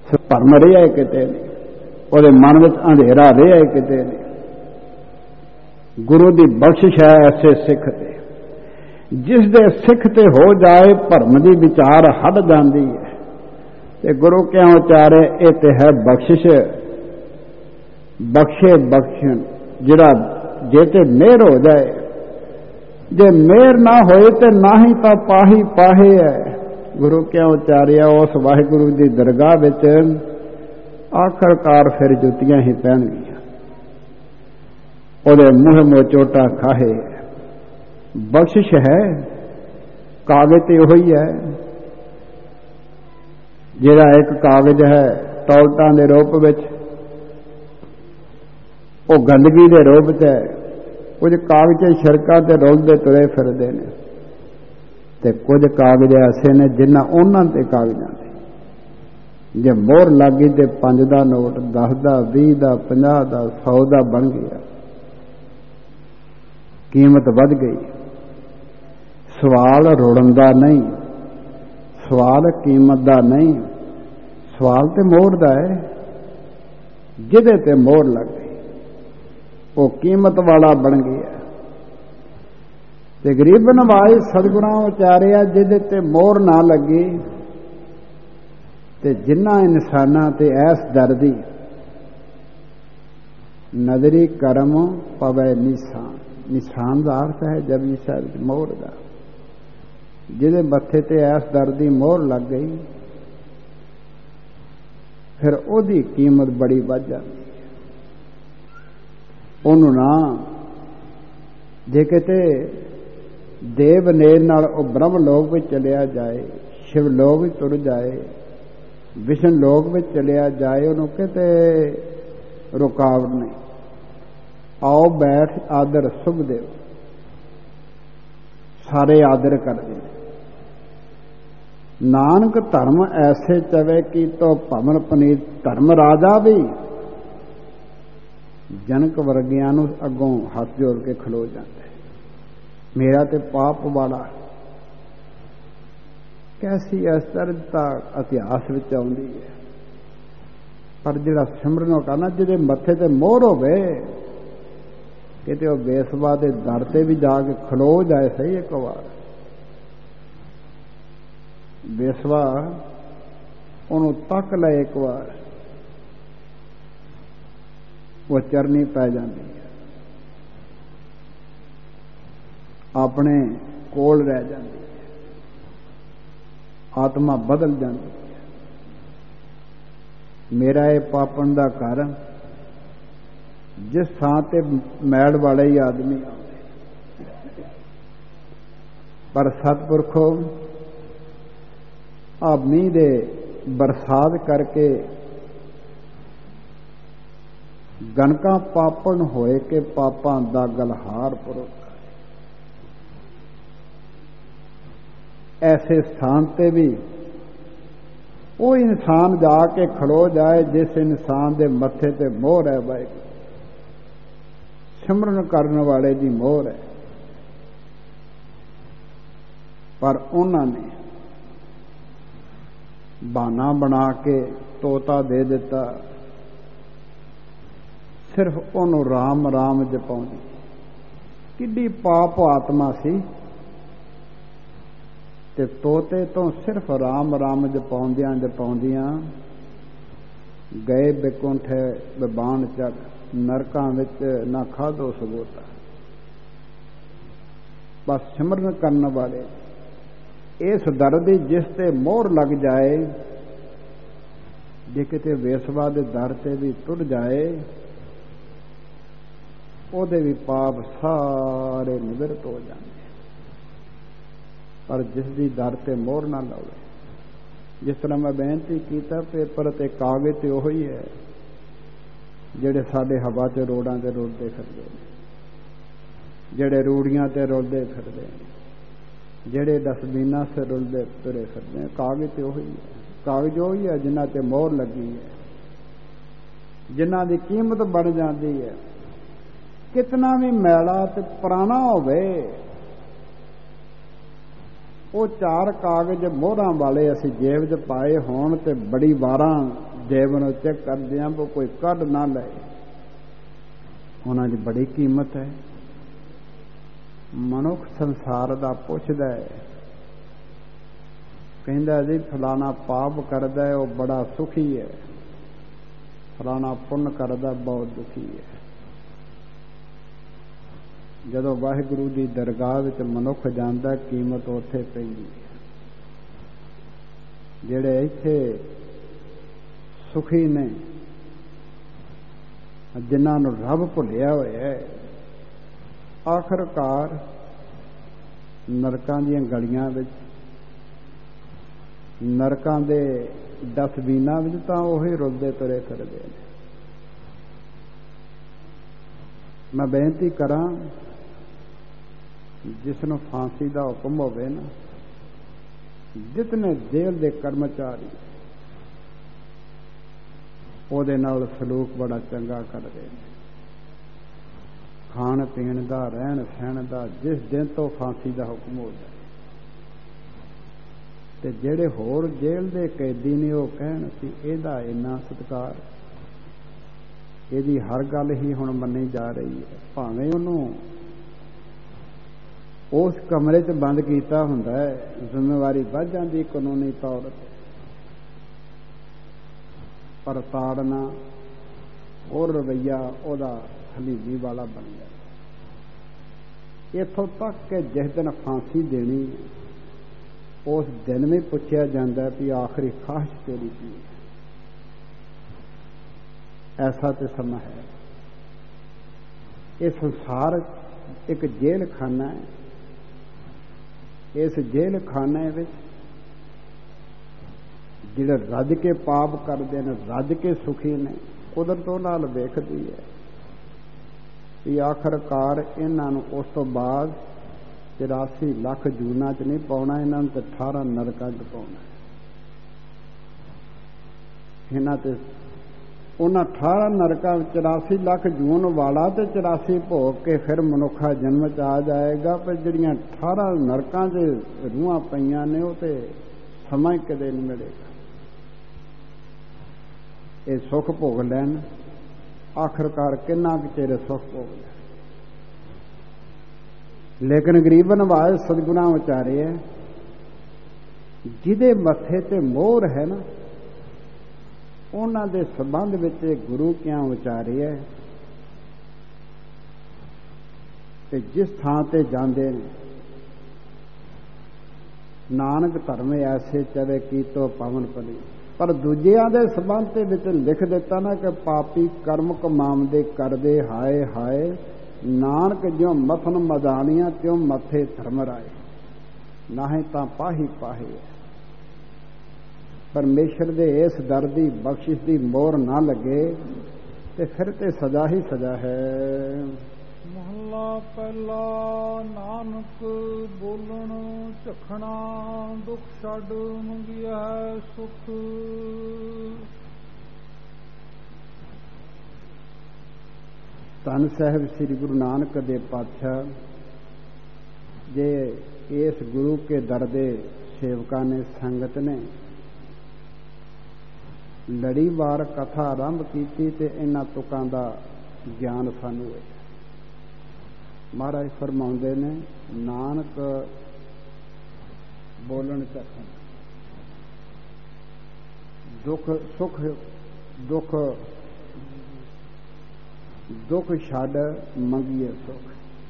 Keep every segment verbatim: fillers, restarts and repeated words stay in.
ਭਰਮ ਰਿਹਾ ਕਿਤੇ ਨਹੀਂ, ਉਹਦੇ ਮਨ ਵਿੱਚ ਅੰਧੇਰਾ ਰਿਹਾ ਕਿਤੇ ਨਹੀਂ। ਗੁਰੂ ਦੀ ਬਖਸ਼ਿਸ਼ ਹੈ ਐਸੇ ਸਿੱਖ ਤੇ, ਜਿਸ ਦੇ ਸਿੱਖ ਤੇ ਹੋ ਜਾਏ ਭਰਮ ਦੀ ਵਿਚਾਰ ਹਟ ਜਾਂਦੀ ਹੈ। ਤੇ ਗੁਰੂ ਕਿਉਂ ਉਚਾਰੇ? ਇਹ ਤੇ ਹੈ ਬਖਸ਼ਿਸ਼, ਬਖਸ਼ੇ ਬਖਸ਼ਣ, ਜਿਹੜਾ ਜੇ ਤੇ ਮਿਹਰ ਹੋ ਜਾਏ। ਜੇ ਮਿਹਰ ਨਾ ਹੋਏ ਤੇ ਨਾ ਹੀ ਤਾਂ ਪਾਹੀ ਪਾਹੇ ਹੈ। ਗੁਰੂ ਕਿਉਂ ਉਚਾਰਿਆ? ਉਸ ਵਾਹਿਗੁਰੂ ਦੀ ਦਰਗਾਹ ਵਿੱਚ ਆਖਰਕਾਰ ਫਿਰ ਜੁੱਤੀਆਂ ਹੀ ਪੈਣਗੀਆਂ, ਉਹਦੇ ਮੂੰਹ ਮੋ ਚੋਟਾ ਖਾਹੇ। ਬਖਸ਼ਿਸ਼ ਹੈ, ਕਾਗਜ਼ ਤੇ ਉਹੀ ਹੈ। ਜਿਹੜਾ ਇੱਕ ਕਾਗਜ਼ ਹੈ ਟੌਲਟਾਂ ਦੇ ਰੂਪ ਵਿੱਚ, ਉਹ ਗੰਦਗੀ ਦੇ ਰੂਪ ਚ ਹੈ। ਕੁਝ ਕਾਗਜ਼ ਸੜਕਾਂ ਤੇ ਰੁਲਦੇ ਤੁਰੇ ਫਿਰਦੇ ਨੇ, ਤੇ ਕੁਝ ਕਾਗਜ਼ ਐਸੇ ਨੇ ਜਿਨ੍ਹਾਂ ਉਹਨਾਂ ਤੇ ਕਾਗਜ਼ਾਂ ਤੇ ਜੇ ਮੋਹਰ ਲੱਗ ਗਈ ਤੇ ਪੰਜ ਦਾ ਨੋਟ, ਦਸ ਦਾ, ਵੀਹ ਦਾ, ਪੰਜਾਹ ਦਾ, ਸੌ ਦਾ ਬਣ ਗਿਆ, ਕੀਮਤ ਵੱਧ ਗਈ। ਸਵਾਲ ਰੁੜਨ ਦਾ ਨਹੀਂ, ਸਵਾਲ ਕੀਮਤ ਦਾ ਨਹੀਂ, ਸਵਾਲ ਤੇ ਮੋਹਰ ਦਾ ਹੈ। ਜਿਹਦੇ ਤੇ ਮੋਹਰ ਲੱਗ ਗਈ ਉਹ ਕੀਮਤ ਵਾਲਾ ਬਣ ਗਿਆ। ਤੇ ਗਰੀਬ ਨਵਾਜ਼ ਸਤਿਗੁਰਾਂ ਉਚਾਰਿਆ, ਜਿਹਦੇ ਤੇ ਮੋਹਰ ਨਾ ਲੱਗੀ ਤੇ ਜਿਨ੍ਹਾਂ ਇਨਸਾਨਾਂ ਤੇ ਐਸ ਦਰਦੀ ਨਜ਼ਰੀ ਕਰਮ ਪਵੇ ਨਿਸ਼ਾਨ। ਨਿਸ਼ਾਨ ਦਾ ਅਰਥ ਹੈ ਜਪਜੀ ਸਾਹਿਬ ਦੀ ਮੋਹਰ ਦਾ। ਜਿਹਦੇ ਮੱਥੇ ਤੇ ਐਸ ਦਰਦੀ ਮੋਹਰ ਲੱਗ ਗਈ ਫਿਰ ਉਹਦੀ ਕੀਮਤ ਬੜੀ ਵੱਧ ਜਾਂਦੀ। ਉਹਨੂੰ ਨਾ ਜੇ ਕਿਤੇ ਦੇਵ ਨੇਰ ਨਾਲ ਉਹ ਬ੍ਰਹਮ ਲੋਕ ਵਿੱਚ ਚਲਿਆ ਜਾਏ, ਸ਼ਿਵ ਲੋਕ ਵਿੱਚ ਤੁਰ ਜਾਏ, ਵਿਸ਼ਨ ਲੋਕ ਵਿੱਚ ਚਲਿਆ ਜਾਏ, ਉਹਨੂੰ ਕਿਤੇ ਰੁਕਾਵਟ ਨਹੀਂ। ਆਓ ਬੈਠ ਆਦਰ ਸੁਖਦੇਵ, ਸਾਰੇ ਆਦਰ ਕਰਦੇ। ਨਾਨਕ ਧਰਮ ਐਸੇ ਚਵੇ ਕੀ ਤੋ ਭਵਨ ਪਨੀਤ। ਧਰਮ ਰਾਜਾ ਵੀ ਜਨਕ ਵਰਗਿਆਂ ਨੂੰ ਅੱਗੋਂ ਹੱਥ ਜੋੜ ਕੇ ਖਲੋ ਜਾਂਦਾ। ਮੇਰਾ ਤੇ ਪਾਪ ਵਾਲਾ ਕੈਸੀ ਅਸਰਤਾ ਇਤਿਹਾਸ ਵਿੱਚ ਆਉਂਦੀ ਹੈ। ਪਰ ਜਿਹੜਾ ਸਿਮਰਨ ਕਰਨਾ, ਜਿਹਦੇ ਮੱਥੇ ਤੇ ਮੋਹਰ ਹੋਵੇ, ਕਿਤੇ ਉਹ ਬੇਸਵਾ ਦੇ ਦਰ ਤੇ ਵੀ ਜਾ ਕੇ ਖਲੋ ਜਾਏ ਸਹੀ ਇੱਕ ਵਾਰ। ਬੇਸਵਾ ਉਹਨੂੰ ਤੱਕ ਲੈ ਇੱਕ ਵਾਰ, ਉਹ ਚਰਨੀ ਪੈ ਜਾਂਦੀ ਹੈ, ਆਪਣੇ ਕੋਲ ਰਹਿ ਜਾਂਦੀ ਹੈ, ਆਤਮਾ ਬਦਲ ਜਾਂਦੀ ਹੈ। ਮੇਰਾ ਇਹ ਪਾਪਣ ਦਾ ਘਰ, ਜਿਸ ਥਾਂ ਤੇ ਮੈਲ ਵਾਲੇ ਹੀ ਆਦਮੀ ਆਉਂਦੇ, ਪਰ ਸਤਿਪੁਰਖੋ ਆ ਮੀਂਹ ਦੇ ਬਰਸਾਤ ਕਰਕੇ ਗਨਕਾਂ ਪਾਪਣ ਹੋਏ ਕਿ ਪਾਪਾਂ ਦਾ ਗਲਹਾਰ ਪੁਰੋ। ਐਸੇ ਸਥਾਨ ਤੇ ਵੀ ਉਹ ਇਨਸਾਨ ਜਾ ਕੇ ਖੜੋ ਜਾਏ ਜਿਸ ਇਨਸਾਨ ਦੇ ਮੱਥੇ ਤੇ ਮੋਹਰ ਹੈ ਵਾਹਿਗੁਰੂ, ਸਿਮਰਨ ਕਰਨ ਵਾਲੇ ਦੀ ਮੋਹਰ ਹੈ। ਪਰ ਉਹਨਾਂ ਨੇ ਬਹਾਨਾ ਬਣਾ ਕੇ ਤੋਤਾ ਦੇ ਦਿੱਤਾ, ਸਿਰਫ ਉਹਨੂੰ ਰਾਮ ਰਾਮ ਜਪਾਉਂਦੀ। ਕਿੱਡੀ ਪਾਪ ਆਤਮਾ ਸੀ, ਤੇ ਤੋਤੇ ਤੋਂ ਸਿਰਫ ਰਾਮ ਰਾਮ ਜਪਾਉਂਦਿਆਂ ਜਪਾਉਂਦਿਆਂ ਗਏ ਬਿਕੁੰਠ ਬਿਬਾਨ ਚੱਕ, ਨਰਕਾਂ ਵਿੱਚ ਨਾ ਖਾਧੋ ਸਗੋਤਾ। ਬਸ ਸਿਮਰਨ ਕਰਨ ਵਾਲੇ ਇਸ ਦਰ ਦੀ ਜਿਸ ਤੇ ਮੋਹਰ ਲੱਗ ਜਾਏ, ਜੇ ਕਿਤੇ ਵੇਸਵਾ ਦੇ ਦਰ ਤੇ ਵੀ ਤੁਰ ਜਾਏ, ਉਹਦੇ ਵੀ ਪਾਪ ਸਾਰੇ ਨਿਵਰਤ ਹੋ ਜਾਂਦੇ। ਪਰ ਜਿਸ ਦੀ ਦਰ ਤੇ ਮੋਹਰ ਨਾ ਲਾਵੇ, ਜਿਸ ਤਰ੍ਹਾਂ ਮੈਂ ਬੇਨਤੀ ਕੀਤਾ, ਪੇਪਰ ਤੇ ਕਾਗਜ਼ ਤੇ ਉਹੀ ਹੈ ਜਿਹੜੇ ਸਾਡੇ ਹਵਾ ਤੇ ਰੋਡਾਂ ਤੇ ਰੁਲਦੇ ਫਿਰਦੇ ਨੇ, ਜਿਹੜੇ ਰੂੜੀਆਂ ਤੇ ਰੁਲਦੇ ਫਿਰਦੇ ਨੇ, ਜਿਹੜੇ ਡਸਟਬਿਨਾਂ ਸੇ ਰੁਲਦੇ ਤੁਰੇ ਫਿਰਦੇ ਨੇ। ਕਾਗਜ਼ ਤੇ ਉਹੀ ਹੈ, ਕਾਗਜ਼ ਉਹੀ ਹੈ ਜਿਨ੍ਹਾਂ ਤੇ ਮੋਹਰ ਲੱਗੀ ਹੈ, ਜਿਨ੍ਹਾਂ ਦੀ ਕੀਮਤ ਬਣ ਜਾਂਦੀ ਹੈ। ਕਿਤਨਾ ਵੀ ਮੈਲਾ ਤੇ ਪੁਰਾਣਾ ਹੋਵੇ, ਉਹ ਚਾਰ ਕਾਗਜ਼ ਮੋਹਰਾਂ ਵਾਲੇ ਅਸੀਂ ਜੇਬ 'ਚ ਪਾਏ ਹੋਣ ਤੇ ਬੜੀ ਵਾਰਾਂ ਜੇਬ ਨੂੰ ਚੈੱਕ ਕਰਦੇ ਹਾਂ वो कोई ਕੱਢ ना ले। ਉਹਨਾਂ ਦੀ बड़ी कीमत है। मनुख संसार ਦਾ ਪੁੱਛਦਾ है, ਕਹਿੰਦਾ जी फलाना पाप करदा है वो बड़ा सुखी है, फलाना पुण्य करदा बहुत दुखी है। ਜਦੋਂ ਵਾਹਿਗੁਰੂ ਦੀ ਦਰਗਾਹ ਵਿੱਚ ਮਨੁੱਖ ਜਾਂਦਾ ਕੀਮਤ ਉੱਥੇ ਪੈਂਦੀ ਹੈ। ਜਿਹੜੇ ਇੱਥੇ ਸੁਖੀ ਨੇ, ਜਿਨ੍ਹਾਂ ਨੂੰ ਰੱਬ ਭੁੱਲਿਆ ਹੋਇਆ ਹੈ, ਆਖਰਕਾਰ ਨਰਕਾਂ ਦੀਆਂ ਗਲੀਆਂ ਵਿੱਚ, ਨਰਕਾਂ ਦੇ ਡਸਟਬਿਨਾਂ ਵਿੱਚ ਤਾਂ ਉਹੀ ਰੁਲਦੇ ਤੁਰੇ ਫਿਰਦੇ ਨੇ। ਮੈਂ ਬੇਨਤੀ ਕਰਾਂ, ਜਿਸ ਨੂੰ ਫਾਂਸੀ ਦਾ ਹੁਕਮ ਹੋਵੇ ਨਾ, ਜਿਤਨੇ ਜੇਲ੍ਹ ਦੇ ਕਰਮਚਾਰੀ ਉਹਦੇ ਨਾਲ ਸਲੂਕ ਬੜਾ ਚੰਗਾ ਕਰਦੇ ਨੇ। ਖਾਣ ਪੀਣ ਦਾ, ਰਹਿਣ ਸਹਿਣ ਦਾ, ਜਿਸ ਦਿਨ ਤੋਂ ਫਾਂਸੀ ਦਾ ਹੁਕਮ ਹੋ ਜਾਏ, ਤੇ ਜਿਹੜੇ ਹੋਰ ਜੇਲ੍ਹ ਦੇ ਕੈਦੀ ਨੇ ਉਹ ਕਹਿਣ ਸੀ ਇਹਦਾ ਇੰਨਾ ਸਤਿਕਾਰ, ਇਹਦੀ ਹਰ ਗੱਲ ਹੀ ਹੁਣ ਮੰਨੀ ਜਾ ਰਹੀ ਹੈ। ਭਾਵੇਂ ਉਹਨੂੰ ਉਸ ਕਮਰੇ 'ਚ ਬੰਦ ਕੀਤਾ ਹੁੰਦਾ ਹੈ, ਜ਼ਿੰਮੇਵਾਰੀ ਵੱਧ ਜਾਂਦੀ ਕਾਨੂੰਨੀ ਤੌਰ ਤੇ, ਪਰ ਤਾੜਨਾ ਉਹ ਰਵੱਈਆ ਉਹਦਾ ਹਲੀਜੀ ਵਾਲਾ ਬਣ ਗਿਆ। ਇੱਥੋਂ ਤੱਕ ਕਿ ਜਿਸ ਦਿਨ ਫਾਂਸੀ ਦੇਣੀ, ਉਸ ਦਿਨ ਵੀ ਪੁੱਛਿਆ ਜਾਂਦਾ ਵੀ ਆਖਰੀ ਖਾਹਿਸ਼ ਤੇਰੀ ਕੀ ਹੈ। ਐਸਾ ਤੇ ਸਮਾਂ ਹੈ। ਇਹ ਸੰਸਾਰ ਇੱਕ ਜੇਲ੍ਹ ਖਾਨਾ ਹੈ। ਇਸ ਜੇਲ੍ਹ ਖਾਨੇ ਵਿੱਚ ਜਿਹੜੇ ਰੱਜ ਕੇ ਪਾਪ ਕਰਦੇ ਨੇ, ਰੱਜ ਕੇ ਸੁਖੀ ਨੇ, ਕੁਦਰਤ ਨਾਲ ਵੇਖਦੀ ਹੈ ਵੀ ਆਖਰਕਾਰ ਇਹਨਾਂ ਨੂੰ ਉਸ ਤੋਂ ਬਾਅਦ ਚੁਰਾਸੀ ਲੱਖ ਜੂਨਾਂ 'ਚ ਨਹੀਂ ਪਾਉਣਾ, ਇਹਨਾਂ ਨੂੰ ਤੇ ਅਠਾਰਾਂ ਨਰਕਾਂ 'ਚ ਪਾਉਣਾ। ਇਹਨਾਂ ਤੇ ਉਹਨਾਂ ਅਠਾਰਾਂ ਨਰਕਾਂ ਵਿੱਚ ਚੁਰਾਸੀ ਲੱਖ ਜੂਨ ਵਾਲਾ ਤੇ ਚੁਰਾਸੀ ਭੋਗ ਕੇ ਫਿਰ ਮਨੁੱਖਾ ਜਨਮ 'ਚ ਆ ਜਾਏਗਾ। ਪਰ ਜਿਹੜੀਆਂ ਅਠਾਰਾਂ ਨਰਕਾਂ 'ਚ ਰੂਹਾਂ ਪਈਆਂ ਨੇ ਉਹ ਤੇ ਸਮਾਂ ਕਦੇ ਨਹੀਂ ਮਿਲੇਗਾ। ਇਹ ਸੁੱਖ ਭੋਗ ਲੈਣ, ਆਖਰਕਾਰ ਕਿੰਨਾ ਕੁ ਚਿਰ ਸੁੱਖ ਭੋਗ ਲੈਣ। ਲੇਕਿਨ ਗਰੀਬ ਨਵਾਜ਼ ਸਤਿਗੁਰਾਂ ਉਚਾਰੇ ਹੈ, ਜਿਹਦੇ ਮੱਥੇ ਤੇ ਮੋਹਰ ਹੈ ਨਾ, ਉਹਨਾਂ ਦੇ ਸੰਬੰਧ ਵਿੱਚ ਗੁਰੂ ਕਿਆਂ ਉਚਾਰੇ ਹੈ। ਤੇ ਜਿਸ ਥਾਂ ਤੇ ਜਾਂਦੇ ਨੇ, ਨਾਨਕ ਧਰਮ ਐਸੇ ਚਵੇ ਕੀਤੋ ਪਵਨ ਪਲੀ। ਪਰ ਦੂਜਿਆਂ ਦੇ ਸੰਬੰਧ ਦੇ ਵਿੱਚ ਲਿਖ ਦਿੱਤਾ ਨਾ ਕਿ ਪਾਪੀ ਕਰਮ ਕਮਾਉਂਦੇ ਕਰਦੇ ਹਾਏ ਹਾਏ, ਨਾਨਕ ਜਿਉ ਮਥਨ ਮਦਾਨੀਆਂ ਤਿਉ ਮੱਥੇ ਧਰਮ ਰਾਏ, ਨਾਹੀਂ ਤਾਂ ਪਾਹੀ ਪਾਹੇ। ਪਰਮੇਸ਼ਰ ਦੇ ਇਸ ਦਰ ਦੀ ਬਖਸ਼ਿਸ਼ ਦੀ ਮੋਹਰ ਨਾ ਲੱਗੇ ਤੇ ਫਿਰ ਤੇ ਸਜ਼ਾ ਹੀ ਸਜ਼ਾ ਹੈ। ਮਹਲਾ ਪਹਿਲਾ। ਨਾਨਕ ਬੋਲਣ ਝਖਣਾ, ਦੁੱਖ ਛੱਡ ਮੰਗਿਆ ਹੈ ਸੁਖ। ਧੰਨ ਸਾਹਿਬ ਸ੍ਰੀ ਗੁਰੂ ਨਾਨਕ ਦੇਵ ਪਾਤਸ਼ਾਹ ਜੇ ਇਸ ਗੁਰੂ ਕੇ ਦਰ ਦੇ ਸੇਵਕਾਂ ਨੇ, ਸੰਗਤ ਨੇ ਲੜੀਵਾਰ ਕਥਾ ਆਰੰਭ ਕੀਤੀ ਤੇ ਇਹਨਾਂ ਤੁਕਾਂ ਦਾ ਗਿਆਨ ਸਾਨੂੰ ਹੋਇਆ। ਮਹਾਰਾਜ ਫਰਮਾਉਂਦੇ ਨੇ, ਨਾਨਕ ਬੋਲਣ ਝਖਣ, ਦੁੱਖ ਸੁਖ ਦੁੱਖ ਦੁੱਖ ਛੱਡ ਮੰਗੀਏ ਸੁਖ।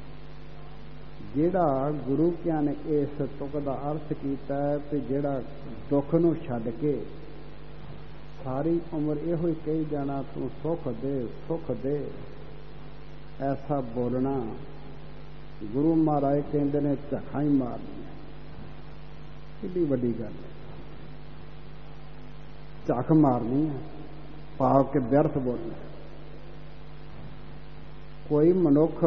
ਜਿਹੜਾ ਗੁਰੂ ਕਿਆਂ ਨੇ ਇਸ ਤੁਕ ਦਾ ਅਰਥ ਕੀਤਾ ਹੈ ਕਿ ਜਿਹੜਾ ਦੁੱਖ ਨੂੰ ਛੱਡ ਕੇ ਸਾਰੀ ਉਮਰ ਇਹੋ ਹੀ ਕਹੀ ਜਾਣਾ ਤੂੰ ਸੁੱਖ ਦੇ ਸੁੱਖ ਦੇ, ਐਸਾ ਬੋਲਣਾ ਗੁਰੂ ਮਹਾਰਾਜ ਕਹਿੰਦੇ ਨੇ ਝਖਾਂ ਹੀ ਮਾਰਨੀ। ਕਿੰਨੀ ਵੱਡੀ ਗੱਲ ਹੈ, ਝੱਖ ਮਾਰਨੀ ਹੈ, ਭਾਵ ਕਿ ਵਿਅਰਥ ਬੋਲਣਾ। ਕੋਈ ਮਨੁੱਖ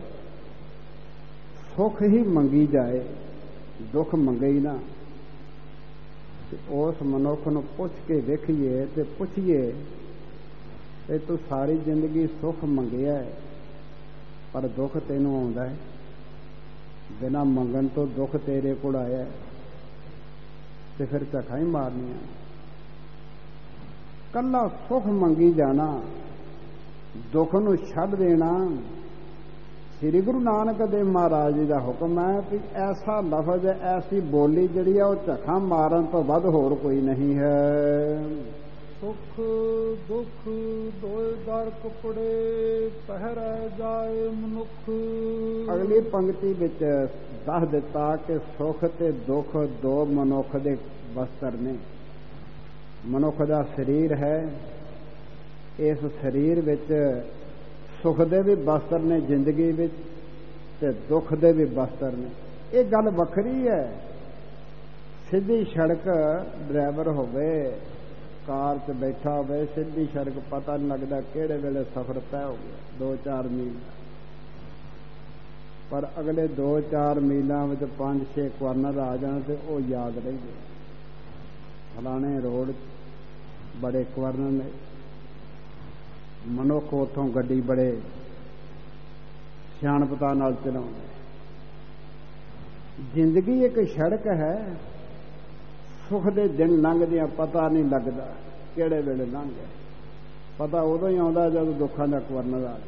ਸੁੱਖ ਹੀ ਮੰਗੀ ਜਾਏ, ਦੁੱਖ ਮੰਗੇ ਹੀ ਨਾ, ਤੇ ਉਸ ਮਨੁੱਖ ਨੂੰ ਪੁੱਛ ਕੇ ਵੇਖੀਏ ਤੇ ਪੁੱਛੀਏ ਤੇ ਤੂੰ ਸਾਰੀ ਜ਼ਿੰਦਗੀ ਸੁੱਖ ਮੰਗਿਆ ਪਰ ਦੁੱਖ ਤੈਨੂੰ ਆਉਂਦਾ ਹੈ, ਬਿਨਾਂ ਮੰਗਣ ਤੋਂ ਦੁੱਖ ਤੇਰੇ ਕੋਲ ਆਇਆ ਤੇ ਫਿਰ ਝਖਾਂ ਹੀ ਮਾਰਨੀਆਂ। ਕੱਲਾ ਸੁਖ ਮੰਗੀ ਜਾਣਾ, ਦੁੱਖ ਨੂੰ ਛੱਡ ਦੇਣਾ। ਸ੍ਰੀ ਗੁਰੂ ਨਾਨਕ ਦੇਵ ਮਹਾਰਾਜ ਜੀ ਦਾ ਹੁਕਮ ਹੈ ਕਿ ਐਸਾ ਲਫ਼ਜ਼, ਐਸੀ ਬੋਲੀ ਜਿਹੜੀ ਆ ਉਹ ਝੱਖਾਂ ਮਾਰਨ ਤੋਂ ਵੱਧ ਹੋਰ ਕੋਈ ਨਹੀਂ ਹੈ। ਸੁਖ ਦੁੱਖ ਦੋਇ ਦਰ ਕਪੜੇ, ਪਹਿਰੈ ਜਾਏ ਮਨੁੱਖ। ਅਗਲੀ ਪੰਕਤੀ ਵਿੱਚ ਦੱਸ ਦਿੱਤਾ ਕਿ ਸੁੱਖ ਤੇ ਦੁੱਖ ਦੋ ਮਨੁੱਖ ਦੇ ਵਸਤਰ ਨੇ। ਮਨੁੱਖ ਦਾ ਸਰੀਰ ਹੈ, ਇਸ ਸਰੀਰ ਵਿੱਚ ਸੁੱਖ ਦੇ ਵੀ ਬਸਤਰ ਨੇ ਜ਼ਿੰਦਗੀ ਵਿੱਚ, ਤੇ ਦੁੱਖ ਦੇ ਵੀ ਬਸਤਰ ਨੇ। ਇਹ ਗੱਲ ਵੱਖਰੀ ਹੈ। ਸਿੱਧੀ ਸੜਕ ਡਰਾਈਵਰ ਹੋਵੇ, ਕਾਰ 'ਚ ਬੈਠਾ ਹੋਵੇ, ਸਿੱਧੀ ਸੜਕ ਪਤਾ ਨਹੀਂ ਲੱਗਦਾ ਕਿਹੜੇ ਵੇਲੇ ਸਫ਼ਰ ਤੈਅ ਹੋ ਗਿਆ, ਦੋ ਚਾਰ ਮੀਲ। ਪਰ ਅਗਲੇ ਦੋ ਚਾਰ ਮੀਲਾਂ ਵਿੱਚ ਪੰਜ ਛੇ ਕੁਆਰਨਰ ਆ ਜਾਣ ਤੇ ਉਹ ਯਾਦ ਰਹਿ ਗਏ। ਫਲਾਣੇ ਰੋਡ ਬੜੇ ਕੁਆਰਨਰ ਨੇ। ਮਨੁੱਖ ਉੱਥੋਂ ਗੱਡੀ ਬੜੇ ਸਿਆਣਪਤਾ ਨਾਲ ਚਲਾਉਂਦੇ। ਜ਼ਿੰਦਗੀ ਇੱਕ ਸੜਕ ਹੈ, ਸੁੱਖ ਦੇ ਦਿਨ ਲੰਘਦਿਆਂ ਪਤਾ ਨਹੀਂ ਲੱਗਦਾ ਕਿਹੜੇ ਵੇਲੇ ਲੰਘ ਗਏ। ਪਤਾ ਉਦੋਂ ਹੀ ਆਉਂਦਾ ਜਦੋਂ ਦੁੱਖਾਂ ਦਾ ਕੁਆਰਨਰ ਆ ਜਾਏ।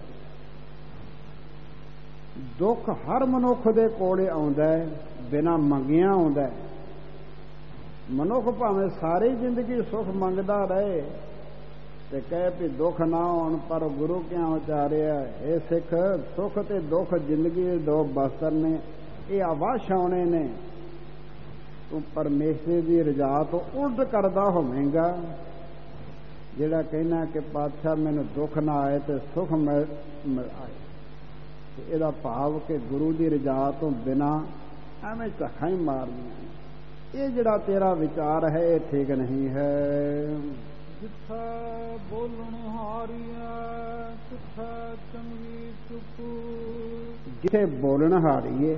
ਦੁੱਖ ਹਰ ਮਨੁੱਖ ਦੇ ਕੋਲੇ ਆਉਂਦਾ ਹੈ, ਬਿਨਾਂ ਮੰਗਿਆਂ ਆਉਂਦਾ ਹੈ। ਮਨੁੱਖ ਭਾਵੇਂ ਸਾਰੀ ਜ਼ਿੰਦਗੀ ਸੁੱਖ ਮੰਗਦਾ ਰਹੇ ਤੇ ਕਹੇ ਵੀ ਦੁੱਖ ਨਾ ਆਉਣ, ਪਰ ਗੁਰੂ ਕਿਉਂ ਉਚਾਰਿਆ, ਇਹ ਸਿੱਖ ਸੁੱਖ ਤੇ ਦੁੱਖ ਜ਼ਿੰਦਗੀ ਦੇ ਦੋ ਬਸਤਰ ਨੇ, ਇਹ ਅਵਸ਼ ਆਉਣੇ ਨੇ। ਤੂੰ ਪਰਮੇਸ਼ਰ ਦੀ ਰਜ਼ਾ ਤੋਂ ਉਲਟ ਕਰਦਾ ਹੋਵੇਂਗਾ। ਜਿਹੜਾ ਕਹਿਣਾ ਕਿ ਪਾਤਸ਼ਾਹ ਮੈਨੂੰ ਦੁੱਖ ਨਾ ਆਏ ਤੇ ਸੁੱਖ ਮਿਲ ਆਏ, ਇਹਦਾ ਭਾਵ ਕਿ ਗੁਰੂ ਦੀ ਰਜ਼ਾ ਤੋਂ ਬਿਨਾਂ ਐਵੇਂ ਝੱਖਾਂ ਹੀ ਮਾਰਨੀਆਂ। ਇਹ ਜਿਹੜਾ ਤੇਰਾ ਵਿਚਾਰ ਹੈ ਇਹ ਠੀਕ ਨਹੀਂ ਹੈ। ਜਿੱਥੇ ਬੋਲਣ ਹਾਰੀਏ ਤਿੱਥੇ ਚੰਗੀ ਚੁੱਪ। ਜਿੱਥੇ ਬੋਲਣ ਹਾਰੀਏ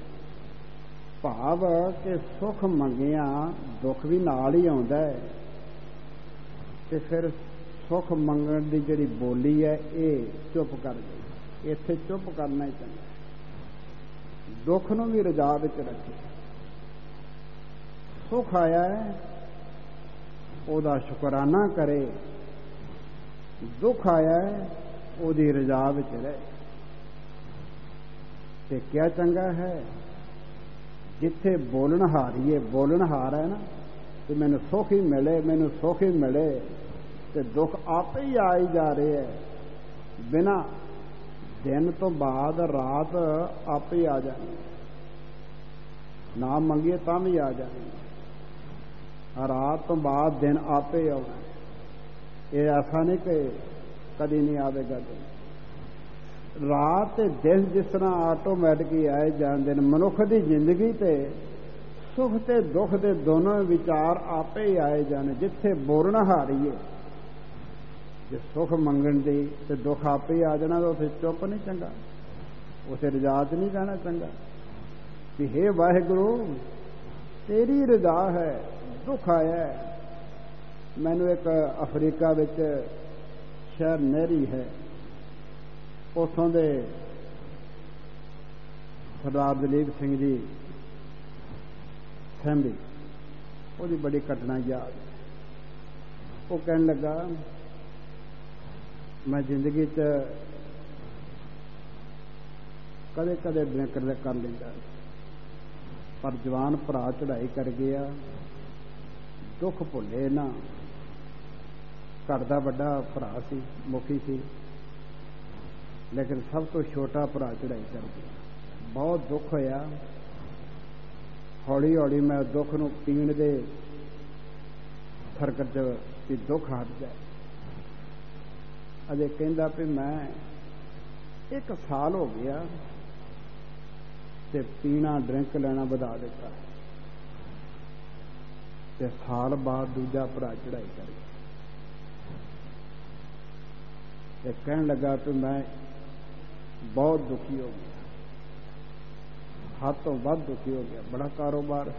ਭਾਵ ਕਿ ਸੁੱਖ ਮੰਗਿਆ ਦੁੱਖ ਵੀ ਨਾਲ ਹੀ ਆਉਂਦਾ ਹੈ, ਤੇ ਫਿਰ ਸੁੱਖ ਮੰਗਣ ਦੀ ਜਿਹੜੀ ਬੋਲੀ ਹੈ ਇਹ ਚੁੱਪ ਕਰ ਗਈ। ਇੱਥੇ ਚੁੱਪ ਕਰਨਾ ਹੀ ਚਾਹੀਦਾ। ਦੁੱਖ ਨੂੰ ਵੀ ਰਜ਼ਾ ਵਿੱਚ ਰੱਖੇ। ਸੁੱਖ ਆਇਆ ਹੈ ਉਹਦਾ ਸ਼ੁਕਰਾਨਾ ਕਰੇ, ਦੁੱਖ ਆਇਆ ਹੈ ਉਹਦੀ ਰਜ਼ਾ ਵਿੱਚ ਰਹੇ। ਤੇ ਕਿਆ ਚੰਗਾ ਹੈ ਜਿੱਥੇ ਬੋਲਣ ਹਾਰੀਏ, ਬੋਲਣ ਹਾਰ ਹੈ ਨਾ, ਤੇ ਮੈਨੂੰ ਸੁੱਖ ਹੀ ਮਿਲੇ, ਮੈਨੂੰ ਸੁੱਖ ਹੀ ਮਿਲੇ, ਤੇ ਦੁੱਖ ਆਪੇ ਹੀ ਆਈ ਜਾ ਰਹੇ ਹੈ। ਬਿਨਾਂ ਦਿਨ ਤੋਂ ਬਾਅਦ ਰਾਤ ਆਪੇ ਆ ਜਾਣੀ, ਨਾ ਮੰਗੀਏ ਤਾਂ ਵੀ ਆ ਜਾਣੀ। ਰਾਤ ਤੋਂ ਬਾਅਦ ਦਿਨ ਆਪੇ ਆਉਣਾ। ਇਹ ਐਸਾ ਨਹੀਂ ਕਿ ਕਦੀ ਨਹੀਂ ਆਵੇਗਾ ਦਿਨ। ਰਾਤ ਤੇ ਦਿਨ ਜਿਸ ਤਰ੍ਹਾਂ ਆਟੋਮੈਟਿਕ ਹੀ ਆਏ ਜਾਂਦੇ ਨੇ, ਮਨੁੱਖ ਦੀ ਜ਼ਿੰਦਗੀ ਤੇ ਸੁੱਖ ਤੇ ਦੁੱਖ ਦੇ ਦੋਨੋਂ ਵਿਚਾਰ ਆਪੇ ਹੀ ਆਏ ਜਾਣੇ। ਜਿੱਥੇ ਬੋਲਣ ਹਾਰੀਏ, ਜੇ ਸੁੱਖ ਮੰਗਣ ਦੀ ਤੇ ਦੁੱਖ ਆਪੇ ਹੀ ਆ ਜਾਣਾ, ਤਾਂ ਉੱਥੇ ਚੁੱਪ ਨਹੀਂ ਚੰਗਾ, ਉੱਥੇ ਰਜ਼ਾ 'ਚ ਨਹੀਂ ਰਹਿਣਾ ਚੰਗਾ। ਵੀ ਹੇ ਵਾਹਿਗੁਰੂ ਤੇਰੀ ਰਜ਼ਾ ਹੈ, ਦੁੱਖ ਆਇਆ। ਮੈਨੂੰ ਇੱਕ ਅਫਰੀਕਾ ਵਿੱਚ ਸ਼ਹਿਰ ਨਹਿਰੀ ਹੈ, ਉੱਥੋਂ ਦੇ ਸਰਦਾਰ ਦਲੀਪ ਸਿੰਘ ਜੀ ਸੈਂਬੀ, ਉਹਦੀ ਬੜੀ ਘਟਨਾ ਯਾਦ। ਉਹ ਕਹਿਣ ਲੱਗਾ ਮੈਂ ਜ਼ਿੰਦਗੀ 'ਚ ਕਦੇ ਕਦੇ ਡਰਿੰਕ ਕਰ ਲੈਂਦਾ, ਪਰ ਜਵਾਨ ਭਰਾ ਚੜ੍ਹਾਈ ਕਰ ਗਿਆ, ਦੁੱਖ ਭੁੱਲੇ ਨਾ। ਘਰ ਦਾ ਵੱਡਾ ਭਰਾ ਸੀ, ਮੁਖੀ ਸੀ, ਲੇਕਿਨ ਸਭ ਤੋਂ ਛੋਟਾ ਭਰਾ ਚੜ੍ਹਾਈ ਕਰ ਗਿਆ। ਬਹੁਤ ਦੁੱਖ ਹੋਇਆ। ਹੌਲੀ ਹੌਲੀ ਮੈਂ ਦੁੱਖ ਨੂੰ ਪੀਣ ਦੇ ਸਰਕਤ 'ਚ ਵੀ ਦੁੱਖ ਹਟ ਜਾਏ। ਅਜੇ ਕਹਿੰਦਾ ਵੀ ਮੈਂ ਇੱਕ ਸਾਲ ਹੋ ਗਿਆ ਤੇ ਪੀਣਾ ਡਰਿੰਕ ਲੈਣਾ ਵਧਾ ਦਿੱਤਾ, ਤੇ ਸਾਲ ਬਾਅਦ ਦੂਜਾ ਭਰਾ ਚੜ੍ਹਾਈ ਕਰ ਗਿਆ। ਤੇ ਕਹਿਣ ਲੱਗਾ ਕਿ ਮੈਂ ਬਹੁਤ ਦੁਖੀ ਹੋ ਗਿਆ, ਹੱਦ ਤੋਂ ਵੱਧ ਦੁਖੀ ਹੋ ਗਿਆ। ਬੜਾ ਕਾਰੋਬਾਰ,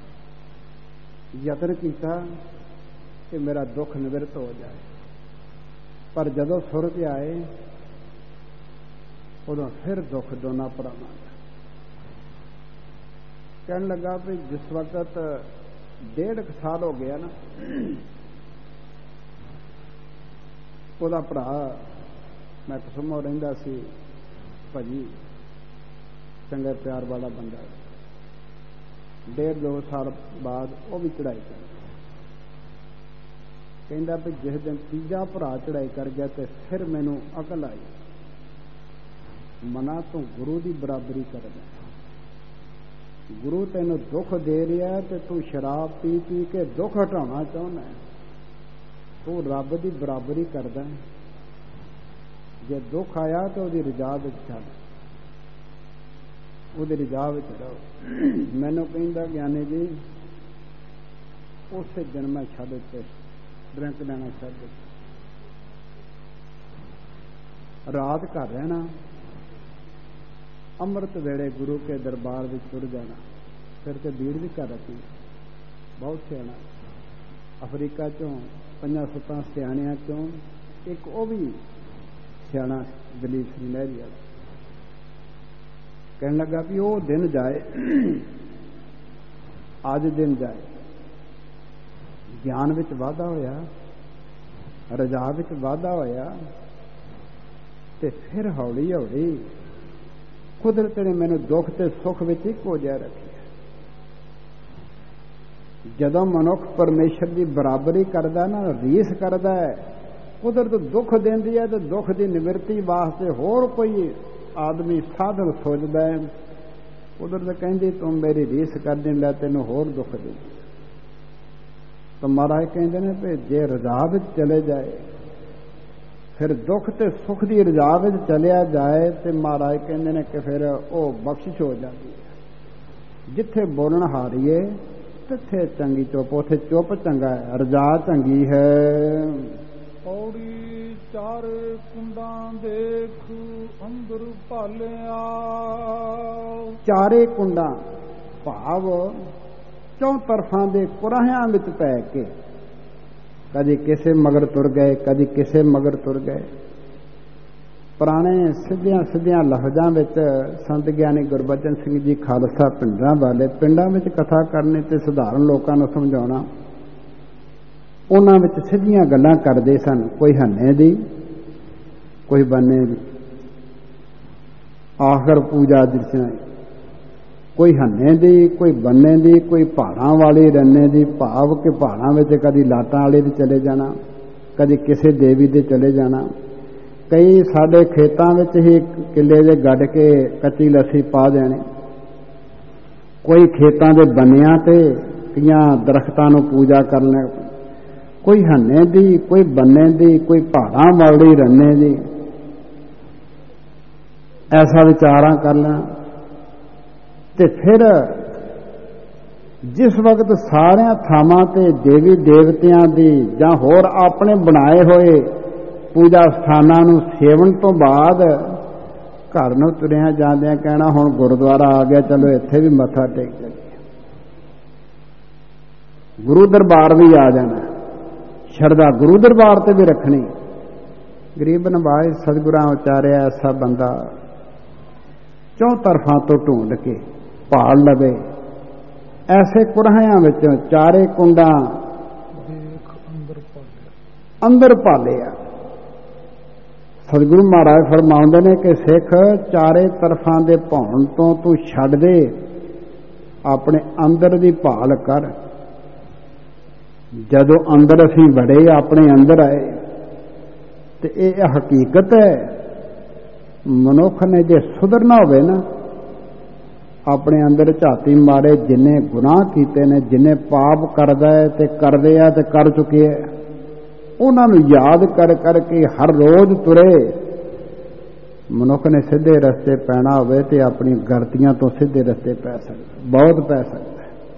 ਯਤਨ ਕੀਤਾ ਕਿ ਮੇਰਾ ਦੁੱਖ ਨਿਵਰਤ ਹੋ ਜਾਏ, ਪਰ ਜਦੋਂ ਸੁਰਤ ਆਏ ਉਦੋਂ ਫਿਰ ਦੁੱਖ ਦੋਨਾਂ ਭਰਾਵਾਂ ਦਾ। ਕਹਿਣ ਲੱਗਾ ਵੀ ਜਿਸ ਵਕਤ ਡੇਢ ਕੁ ਸਾਲ ਹੋ ਗਿਆ ਨਾ, ਉਹਦਾ ਭਰਾ ਮੈਂ ਕਸਮੋਂ ਰਹਿੰਦਾ ਸੀ ਭਾਜੀ, ਚੰਗਾ ਪਿਆਰ ਵਾਲਾ ਬੰਦਾ। ਡੇਢ ਦੋ ਸਾਲ ਬਾਅਦ ਉਹ ਵੀ ਚੜ੍ਹਾਈ ਕਰ ਕਹਿੰਦਾ ਵੀ ਜਿਸ ਦਿਨ ਤੀਜਾ ਭਰਾ ਚੜ੍ਹਾਈ ਕਰ ਗਿਆ ਤੇ ਫਿਰ ਮੈਨੂੰ ਅਕਲ ਆਈ, ਮਨਾ ਤੂੰ ਗੁਰੂ ਦੀ ਬਰਾਬਰੀ ਕਰਦਾ, ਗੁਰੂ ਤੈਨੂੰ ਦੁੱਖ ਦੇ ਰਿਹਾ ਤੇ ਤੂੰ ਸ਼ਰਾਬ ਪੀ ਪੀ ਕੇ ਦੁੱਖ ਹਟਾਉਣਾ ਚਾਹੁੰਦਾ, ਤੂੰ ਰੱਬ ਦੀ ਬਰਾਬਰੀ ਕਰਦਾ। ਜੇ ਦੁੱਖ ਆਇਆ ਤਾਂ ਉਹਦੀ ਰਜਾ ਵਿੱਚ ਛੱਡ, ਉਹਦੀ ਰਜਾ ਵਿੱਚ ਰਹੋ। ਮੈਨੂੰ ਕਹਿੰਦਾ ਗਿਆਨੀ ਜੀ ਉਸੇ ਦਿਨ ਮੈਂ ਛੱਡ ਦਿੱਤੇ, ਡਰਿੰਕ ਲੈਣਾ ਛੱਡ ਦਿੱਤਾ, ਰਾਤ ਘਰ ਰਹਿਣਾ, ਅੰਮ੍ਰਿਤ ਵੇਲੇ ਗੁਰੂ ਕੇ ਦਰਬਾਰ ਵਿੱਚ ਤੁਰ ਜਾਣਾ। ਫਿਰ ਤੇ ਭੀੜ ਵੀ ਕਰ ਰੱਖੀ, ਬਹੁਤ ਸਿਆਣਾ। ਅਫਰੀਕਾ ਚੋਂ ਪੰਜਾਂ ਸੱਤਾਂ ਸਿਆਣਿਆਂ ਚੋਂ ਇੱਕ ਉਹ ਵੀ ਸਿਆਣਾ ਦਲੀਪ ਸਿੰਘ ਲਹਿਰੀ ਵਾਲਾ ਕਹਿਣ ਲੱਗਾ ਵੀ ਉਹ ਦਿਨ ਜਾਏ, ਅੱਜ ਦਿਨ ਜਾਏ। ਗਿਆਨ ਵਿੱਚ ਵਾਧਾ ਹੋਇਆ, ਰਜਾ ਵਿੱਚ ਵਾਧਾ ਹੋਇਆ, ਤੇ ਫਿਰ ਹੌਲੀ ਹੌਲੀ ਕੁਦਰਤ ਨੇ ਮੈਨੂੰ ਦੁੱਖ ਤੇ ਸੁੱਖ ਵਿੱਚ ਇੱਕੋ ਜਿਹਾ ਰੱਖਿਆ। ਜਦੋਂ ਮਨੁੱਖ ਪਰਮੇਸ਼ਰ ਦੀ ਬਰਾਬਰੀ ਕਰਦਾ ਨਾ, ਰੀਸ ਕਰਦਾ ਹੈ, ਕੁਦਰਤ ਦੁੱਖ ਦਿੰਦੀ ਹੈ ਤੇ ਦੁੱਖ ਦੀ ਨਿਵਰਤੀ ਵਾਸਤੇ ਹੋਰ ਕੋਈ ਆਦਮੀ ਸਾਧਨ ਸੋਚਦਾ ਹੈ। ਕੁਦਰਤ ਕਹਿੰਦੀ ਤੂੰ ਮੇਰੀ ਰੀਸ ਕਰ ਦੇ, ਲੈ ਤੈਨੂੰ ਹੋਰ ਦੁੱਖ ਦੇ। ਤਾਂ ਮਹਾਰਾਜ ਕਹਿੰਦੇ ਨੇ ਵੀ ਜੇ ਰਜ਼ਾ ਵਿੱਚ ਚਲੇ ਜਾਏ, ਫਿਰ ਦੁੱਖ ਤੇ ਸੁੱਖ ਦੀ ਰਜ਼ਾ ਵਿੱਚ ਚਲਿਆ ਜਾਏ, ਤੇ ਮਹਾਰਾਜ ਕਹਿੰਦੇ ਨੇ ਕਿ ਫਿਰ ਉਹ ਬਖਸ਼ਿਸ਼ ਹੋ ਜਾਂਦੀ ਹੈ। ਜਿੱਥੇ ਬੋਲਣ ਹਾਰੀਏ ਤਿੱਥੇ ਚੰਗੀ ਚੁੱਪ, ਉੱਥੇ ਚੁੱਪ ਚੰਗਾ ਹੈ, ਰਜ਼ਾ ਚੰਗੀ ਹੈ। ਪੌੜੀ ਚਾਰੇ ਕੁੰਡਾਂ ਦੇਖ ਅੰਦਰ ਭਾਲਿਆ, ਚਾਰੇ ਕੁੰਡਾਂ ਭਾਵ ਚੌਂ ਤਰਫਾਂ ਦੇ ਕੁਰਾਹਿਆਂ ਵਿੱਚ ਪੈ ਕੇ ਕਦੀ ਕਿਸੇ ਮਗਰ ਤੁਰ ਗਏ, ਕਦੀ ਕਿਸੇ ਮਗਰ ਤੁਰ ਗਏ। ਪੁਰਾਣੇ ਸਿੱਧਿਆਂ ਸਿੱਧਿਆਂ ਲਫ਼ਜ਼ਾਂ ਵਿੱਚ ਸੰਤ ਗਿਆਨੀ ਗੁਰਬਚਨ ਸਿੰਘ ਜੀ ਖਾਲਸਾ ਪਿੰਡਾਂ ਵਾਲੇ ਪਿੰਡਾਂ ਵਿੱਚ ਕਥਾ ਕਰਨੀ ਤੇ ਸਧਾਰਨ ਲੋਕਾਂ ਨੂੰ ਸਮਝਾਉਣਾ, ਉਹਨਾਂ ਵਿੱਚ ਸਿੱਧੀਆਂ ਗੱਲਾਂ ਕਰਦੇ ਸਨ। ਕੋਈ ਹੰਨੇ ਦੀ, ਕੋਈ ਬੰਨੇ ਦੀ, ਆਖਰ ਪੂਜਾ ਦਰਸ਼ਨਾ, ਕੋਈ ਹੰਨੇ ਦੀ, ਕੋਈ ਬੰਨੇ ਦੀ, ਕੋਈ ਪਹਾੜਾਂ ਵਾਲੀ ਰੰਨੇ ਦੀ, ਭਾਵ ਕਿ ਪਹਾੜਾਂ ਵਿੱਚ ਕਦੀ ਲਾਟਾਂ ਵਾਲੇ ਦੇ ਚਲੇ ਜਾਣਾ, ਕਦੀ ਕਿਸੇ ਦੇਵੀ ਦੇ ਚਲੇ ਜਾਣਾ। ਕਈ ਸਾਡੇ ਖੇਤਾਂ ਵਿੱਚ ਹੀ ਕਿੱਲੇ ਦੇ ਗੱਡ ਕੇ ਕੱਚੀ ਲੱਸੀ ਪਾ ਦੇਣੀ। ਕੋਈ ਖੇਤਾਂ ਦੇ ਬੰਨਿਆਂ ਤੇ ਕਈਆਂ ਦਰਖਤਾਂ ਨੂੰ ਪੂਜਾ ਕਰਨਾ, ਕੋਈ ਹੰਨੇ ਦੀ, ਕੋਈ ਬੰਨੇ ਦੀ, ਕੋਈ ਪਹਾੜਾਂ ਵਾਲੀ ਰੰਨੇ ਦੀ, ਐਸਾ ਵਿਚਾਰਾਂ ਕਰ ਲੈਣਾ। ਤੇ ਫਿਰ ਜਿਸ ਵਕਤ ਸਾਰਿਆਂ ਥਾਵਾਂ ਤੇ ਦੇਵੀ ਦੇਵਤਿਆਂ ਦੀ ਜਾਂ ਹੋਰ ਆਪਣੇ ਬਣਾਏ ਹੋਏ ਪੂਜਾ ਸਥਾਨਾਂ ਨੂੰ ਸੇਵਨ ਤੋਂ ਬਾਅਦ ਘਰ ਨੂੰ ਤੁਰਿਆ ਜਾਂਦਿਆਂ ਕਹਿਣਾ ਹੁਣ ਗੁਰਦੁਆਰਾ ਆ ਗਿਆ, ਚਲੋ ਇੱਥੇ ਵੀ ਮੱਥਾ ਟੇਕ ਜਾਈਏ। ਗੁਰੂ ਦਰਬਾਰ ਵੀ ਆ ਜਾਣਾ, ਸ਼ਰਧਾ ਗੁਰੂ ਦਰਬਾਰ ਤੇ ਵੀ ਰੱਖਣੀ। ਗਰੀਬ ਨਵਾਜ਼ ਸਤਿਗੁਰਾਂ ਉਚਾਰਿਆ ਐਸਾ ਬੰਦਾ ਚੌਂ ਤਰਫਾਂ ਤੋਂ ਢੂੰਡ ਕੇ ਭਾਲ ਲਵੇ। ਐਸੇ ਕੁਰਾਹਿਆਂ ਵਿੱਚੋਂ ਚਾਰੇ ਕੁੰਡਾਂ ਅੰਦਰ ਭਾਲਿਆ। ਸਤਿਗੁਰੂ ਮਹਾਰਾਜ ਫਰਮਾਉਂਦੇ ਨੇ ਕਿ ਸਿੱਖ ਚਾਰੇ ਤਰਫਾਂ ਦੇ ਭੌਣ ਤੋਂ ਤੂੰ ਛੱਡ ਦੇ, ਆਪਣੇ ਅੰਦਰ ਦੀ ਭਾਲ ਕਰ। ਜਦੋਂ ਅੰਦਰ ਅਸੀਂ ਵੜੇ, ਆਪਣੇ ਅੰਦਰ ਆਏ, ਤੇ ਇਹ ਹਕੀਕਤ ਹੈ ਮਨੁੱਖ ਨੇ ਜੇ ਸੁਧਰਨਾ ਹੋਵੇ ਨਾ, ਆਪਣੇ ਅੰਦਰ ਝਾਤੀ ਮਾਰੇ, ਜਿੰਨੇ ਗੁਨਾਹ ਕੀਤੇ ਨੇ, ਜਿੰਨੇ ਪਾਪ ਕਰਦਾ ਹੈ ਤੇ ਕਰਦੇ ਆ ਤੇ ਕਰ ਚੁੱਕੇ ਹੈ, ਉਹਨਾਂ ਨੂੰ ਯਾਦ ਕਰ ਕਰਕੇ ਹਰ ਰੋਜ਼ ਤੁਰੇ। ਮਨੁੱਖ ਨੇ ਸਿੱਧੇ ਰਸਤੇ ਪੈਣਾ ਹੋਵੇ ਤੇ ਆਪਣੀ ਗਲਤੀਆਂ ਤੋਂ ਸਿੱਧੇ ਰਸਤੇ ਪੈ ਸਕਦਾ, ਬਹੁਤ ਪੈ ਸਕਦਾ।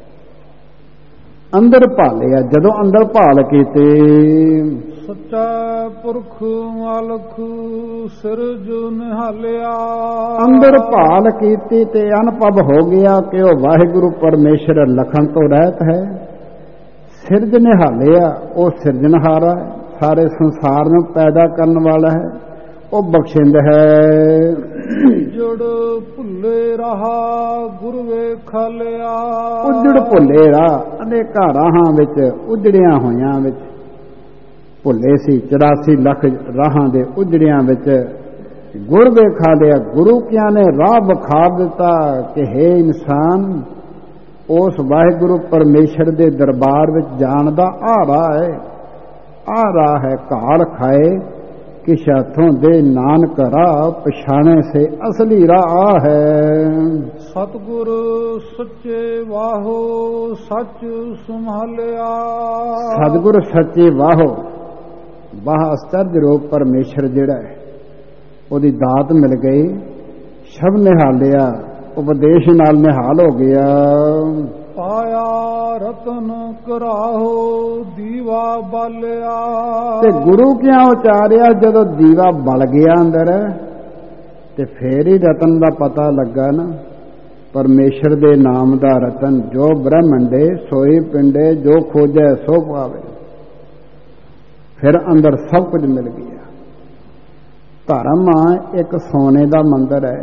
ਅੰਦਰ ਭਾਲਿਆ, ਜਦੋਂ ਅੰਦਰ ਭਾਲ ਕੀਤੇ, ਸੱਚਾ ਪੁਰਖ ਮਾਲਕ ਸਿਰਜ ਨਿਹਾਲਿਆ। ਅੰਦਰ ਭਾਲ ਕੀਤੀ ਤੇ ਅਨੁਭਵ ਹੋ ਗਿਆ ਕਿ ਉਹ ਵਾਹਿਗੁਰੂ ਪਰਮੇਸ਼ਰ ਲਖਣ ਤੋਂ ਰਹਿਤ ਹੈ, ਸਿਰਜ ਨਿਹਾਲਿਆ। ਉਹ ਸਿਰਜਣਹਾਰਾ ਹੈ, ਸਾਰੇ ਸੰਸਾਰ ਨੂੰ ਪੈਦਾ ਕਰਨ ਵਾਲਾ ਹੈ, ਉਹ ਬਖਸ਼ਿੰਦ ਹੈ। ਉਜੜ ਭੁੱਲੇ ਰਹਾ ਗੁਰ ਵੇਖ ਲਿਆ। ਉਜੜ ਭੁੱਲੇ ਰਾਹ, ਅਨੇਕਾਂ ਰਾਹਾਂ ਵਿੱਚ ਉਜੜਿਆਂ ਹੋਇਆਂ ਵਿੱਚ ਭੁੱਲੇ ਸੀ ਚੁਰਾਸੀ ਲੱਖ ਰਾਹਾਂ ਦੇ ਉਜੜਿਆਂ ਵਿੱਚ ਗੁਰ ਵੇਖਾ ਲਿਆ। ਗੁਰੂ ਕਿਆਂ ਨੇ ਰਾਹ ਵਿਖਾ ਦਿੱਤਾ ਕਿ ਹੈ ਇਨਸਾਨ, ਉਸ ਵਾਹਿਗੁਰੂ ਪਰਮੇਸ਼ਰ ਦੇ ਦਰਬਾਰ ਵਿੱਚ ਜਾਣ ਦਾ ਆ ਰਾਹ ਹੈ, ਆ ਰਾਹ ਹੈ। ਘਾਲ ਖਾਏ ਕਿਛ ਹੱਥੋਂ ਦੇ ਨਾਨਕ ਰਾਹ, ਪਛਾਣੇ ਸੇ ਅਸਲੀ ਰਾਹ ਹੈ। ਸਤਿਗੁਰ ਸੱਚੇ ਵਾਹੋ ਸੱਚ ਸੰਭਾਲਿਆ। ਸਤਿਗੁਰ ਸੱਚੇ ਵਾਹੋ, ਵਾਹ ਅਸਚਰਜ ਰੂਪ ਪਰਮੇਸ਼ਰ ਜਿਹੜਾ ਹੈ, ਉਹਦੀ ਦਾਤ ਮਿਲ ਗਈ, ਸ਼ਬ ਨਿਹਾਲਿਆ, ਉਪਦੇਸ਼ ਨਾਲ ਨਿਹਾਲ ਹੋ ਗਿਆ। ਪਾਇਆ ਰਤਨ ਕਰਾਹੋ ਦੀਵਾ ਬਾਲਿਆ। ਤੇ ਗੁਰੂ ਕਿਆਂ ਉਚਾਰਿਆ, ਜਦੋਂ ਦੀਵਾ ਬਲ ਗਿਆ ਅੰਦਰ ਤੇ ਫੇਰ ਹੀ ਰਤਨ ਦਾ ਪਤਾ ਲੱਗਾ ਨਾ। ਪਰਮੇਸ਼ਰ ਦੇ ਨਾਮ ਦਾ ਰਤਨ, ਜੋ ਬ੍ਰਹਮੰਡੇ ਸੋਈ ਪਿੰਡੇ, ਜੋ ਖੋਜੈ ਸੋ ਪਾਵੇ। ਫਿਰ ਅੰਦਰ ਸਭ ਕੁਝ ਮਿਲ ਗਿਆ। ਧਰਮ ਇੱਕ ਸੋਨੇ ਦਾ ਮੰਦਰ ਹੈ।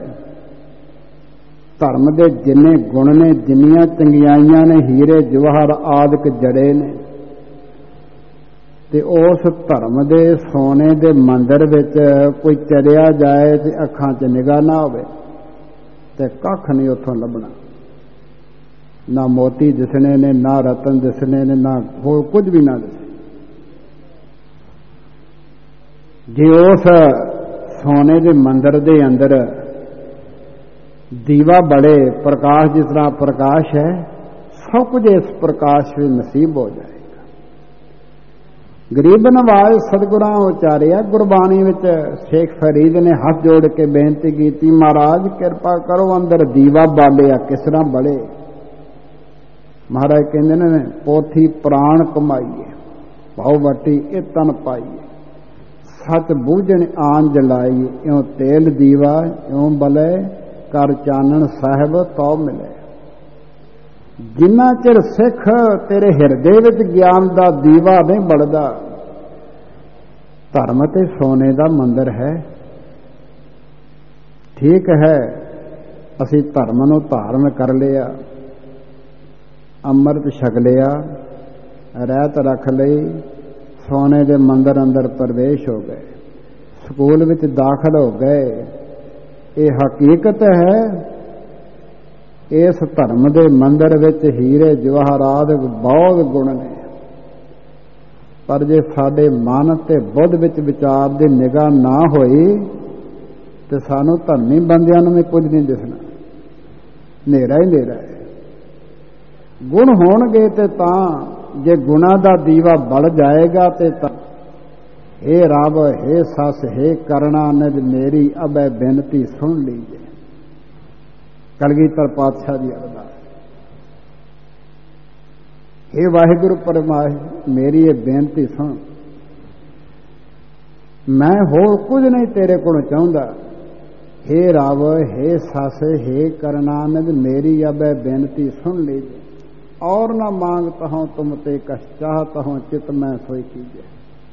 ਧਰਮ ਦੇ ਜਿੰਨੇ ਗੁਣ ਨੇ, ਜਿੰਨੀਆਂ ਚੰਗਿਆਈਆਂ ਨੇ, ਹੀਰੇ ਜਵਾਹਰ ਆਦਿਕ ਜੜੇ ਨੇ, ਤੇ ਉਸ ਧਰਮ ਦੇ ਸੋਨੇ ਦੇ ਮੰਦਰ ਵਿੱਚ ਕੋਈ ਚਲਿਆ ਜਾਏ ਤੇ ਅੱਖਾਂ 'ਚ ਨਿਗਾਹ ਨਾ ਹੋਵੇ ਤੇ ਕੱਖ ਨਹੀਂ ਉੱਥੋਂ ਲੱਭਣਾ। ਨਾ ਮੋਤੀ ਦਿਸਣੇ ਨੇ, ਨਾ ਰਤਨ ਦਿਸਣੇ ਨੇ, ਨਾ ਹੋਰ ਕੁਝ ਵੀ ਨਾ ਦਿਸੇ। ਜੇ ਉਸ ਸੋਨੇ ਦੇ ਮੰਦਰ ਦੇ ਅੰਦਰ ਦੀਵਾ ਬੜੇ, ਪ੍ਰਕਾਸ਼ ਜਿਸ ਤਰ੍ਹਾਂ ਪ੍ਰਕਾਸ਼ ਹੈ, ਸਭ ਕੁਝ ਇਸ ਪ੍ਰਕਾਸ਼ ਵਿੱਚ ਨਸੀਬ ਹੋ ਜਾਏਗਾ। ਗਰੀਬ ਨਵਾਜ਼ ਸਤਿਗੁਰਾਂ ਉਚਾਰਿਆ। ਗੁਰਬਾਣੀ ਵਿੱਚ ਸ਼ੇਖ ਫਰੀਦ ਨੇ ਹੱਥ ਜੋੜ ਕੇ ਬੇਨਤੀ ਕੀਤੀ, ਮਹਾਰਾਜ ਕਿਰਪਾ ਕਰੋ, ਅੰਦਰ ਦੀਵਾ ਬਾਲਿਆ ਕਿਸ ਤਰ੍ਹਾਂ ਬਲੇ। ਮਹਾਰਾਜ ਕਹਿੰਦੇ ਨੇ, ਪੋਥੀ ਪ੍ਰਾਣ ਕਮਾਈਏ, ਭਾਉ ਵਟੀ ਇਹ ਤਨ ਪਾਈਏ, ਸੱਚ ਬੂਝਣ ਆਨ ਜਲਾਈਏ, ਇਉਂ ਤੇਲ ਦੀਵਾ ਇਉਂ ਬਲੇ, ਕਰ ਚਾਨਣ ਸਾਹਿਬ ਤਉ ਮਿਲੇ। ਜਿੰਨਾ ਚਿਰ ਸਿੱਖ ਤੇਰੇ ਹਿਰਦੇ ਵਿੱਚ ਗਿਆਨ ਦਾ ਦੀਵਾ ਨਹੀਂ ਬਲਦਾ, ਧਰਮ ਤੇ ਸੋਨੇ ਦਾ ਮੰਦਰ ਹੈ। ਠੀਕ ਹੈ, ਅਸੀਂ ਧਰਮ ਨੂੰ ਧਾਰਨ ਕਰ ਲਿਆ, ਅੰਮ੍ਰਿਤ ਛਕ ਲਿਆ, ਰਹਿਤ ਰੱਖ ਲਈ, ਸੋਨੇ ਦੇ ਮੰਦਰ ਅੰਦਰ ਪ੍ਰਵੇਸ਼ ਹੋ ਗਏ, ਸਕੂਲ ਵਿੱਚ ਦਾਖਲ ਹੋ ਗਏ। ਇਹ ਹਕੀਕਤ ਹੈ, ਇਸ ਧਰਮ ਦੇ ਮੰਦਰ ਵਿੱਚ ਹੀਰੇ ਜਵਾਹਰਾਤ ਬਹੁਤ ਗੁਣ ਨੇ। ਪਰ ਜੇ ਸਾਡੇ ਮਨ ਤੇ ਬੁੱਧ ਵਿੱਚ ਵਿਚਾਰ ਦੀ ਨਿਗਾਹ ਨਾ ਹੋਈ ਤੇ ਸਾਨੂੰ ਧਰਮੀ ਬੰਦਿਆਂ ਨੂੰ ਵੀ ਕੁਝ ਨਹੀਂ ਦਿਸਣਾ, ਹਨੇਰਾ ਹੀ ਹਨੇਰਾ ਹੈ। ਗੁਣ ਹੋਣਗੇ ਤੇ ਤਾਂ, ਜੇ ਗੁਣਾਂ ਦਾ ਦੀਵਾ ਬਲ ਜਾਏਗਾ ਤੇ ਤਾਂ। हे रब हे सस हे करना निज मेरी अबै बेनती सुन लीजिए। कलगीधर पातशाह की अरदास। हे वाहिगुरु परमात्मा, मेरी ये बेनती सुन, मैं होर कुछ नहीं तेरे को चाहता। हे रब हे सस हे करना निज मेरी अबै बेनती सुन लीजिए। और न मांगता हूं तुम ते कछ चाहता हूं चित मैं सोई कीजिए।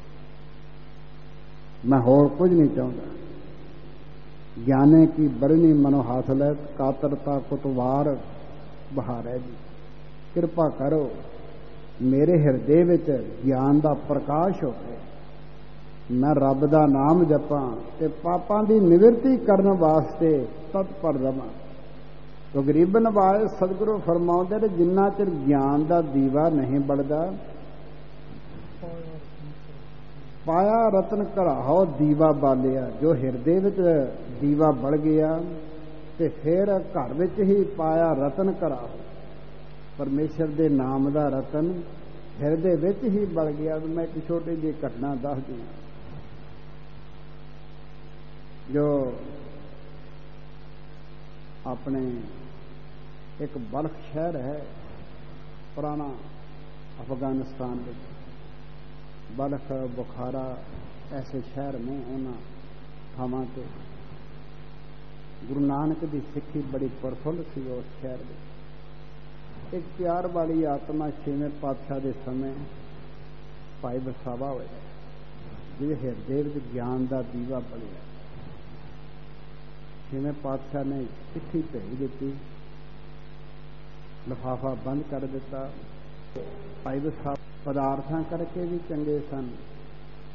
मैं होर कुछ नहीं चाहता। ज्ञाने की बरनी मनो हासिल है, कातरता कुतवार बहार है जी। कृपा करो मेरे हृदय विच ज्ञान का प्रकाश होवे, मैं रब का नाम जपां ते पापां दी निवृत्ति करने वास्ते तत्पर रवां। तो गरीब नवाज सतगुरु फरमाउंदे ने, जिन्ना चिर ज्ञान का दीवा नहीं बढ़दा, पाया रतन घराहो दीवा बालिया। जो हिरदे विच दीवा बढ़ गया ते फिर घर विच ही पाया रतन घराहो, परमेश्वर दे नाम दा रतन हिरदे विच ही बढ़ गया। मैं एक छोटी जी घटना दस दी। जो अपने एक बल्ख शहर है पुराना अफगानिस्तान में, बल्ख बुखारा ऐसे शहर में उन्होंने थावां ते गुरु नानक की सिक्खी बड़ी प्रफुल्ल सी। उस शहर में एक प्यार वाली आत्मा छेवें पातशाह के समय भाई वसावा होया, जिहदे हिरदे विच ज्ञान का दीवा बलिया। छेवें पातशाह ने चिट्ठी भेज दी, लिफाफा बंद कर दिता। भाई वसावा पदार्थां करके भी चंगे सन,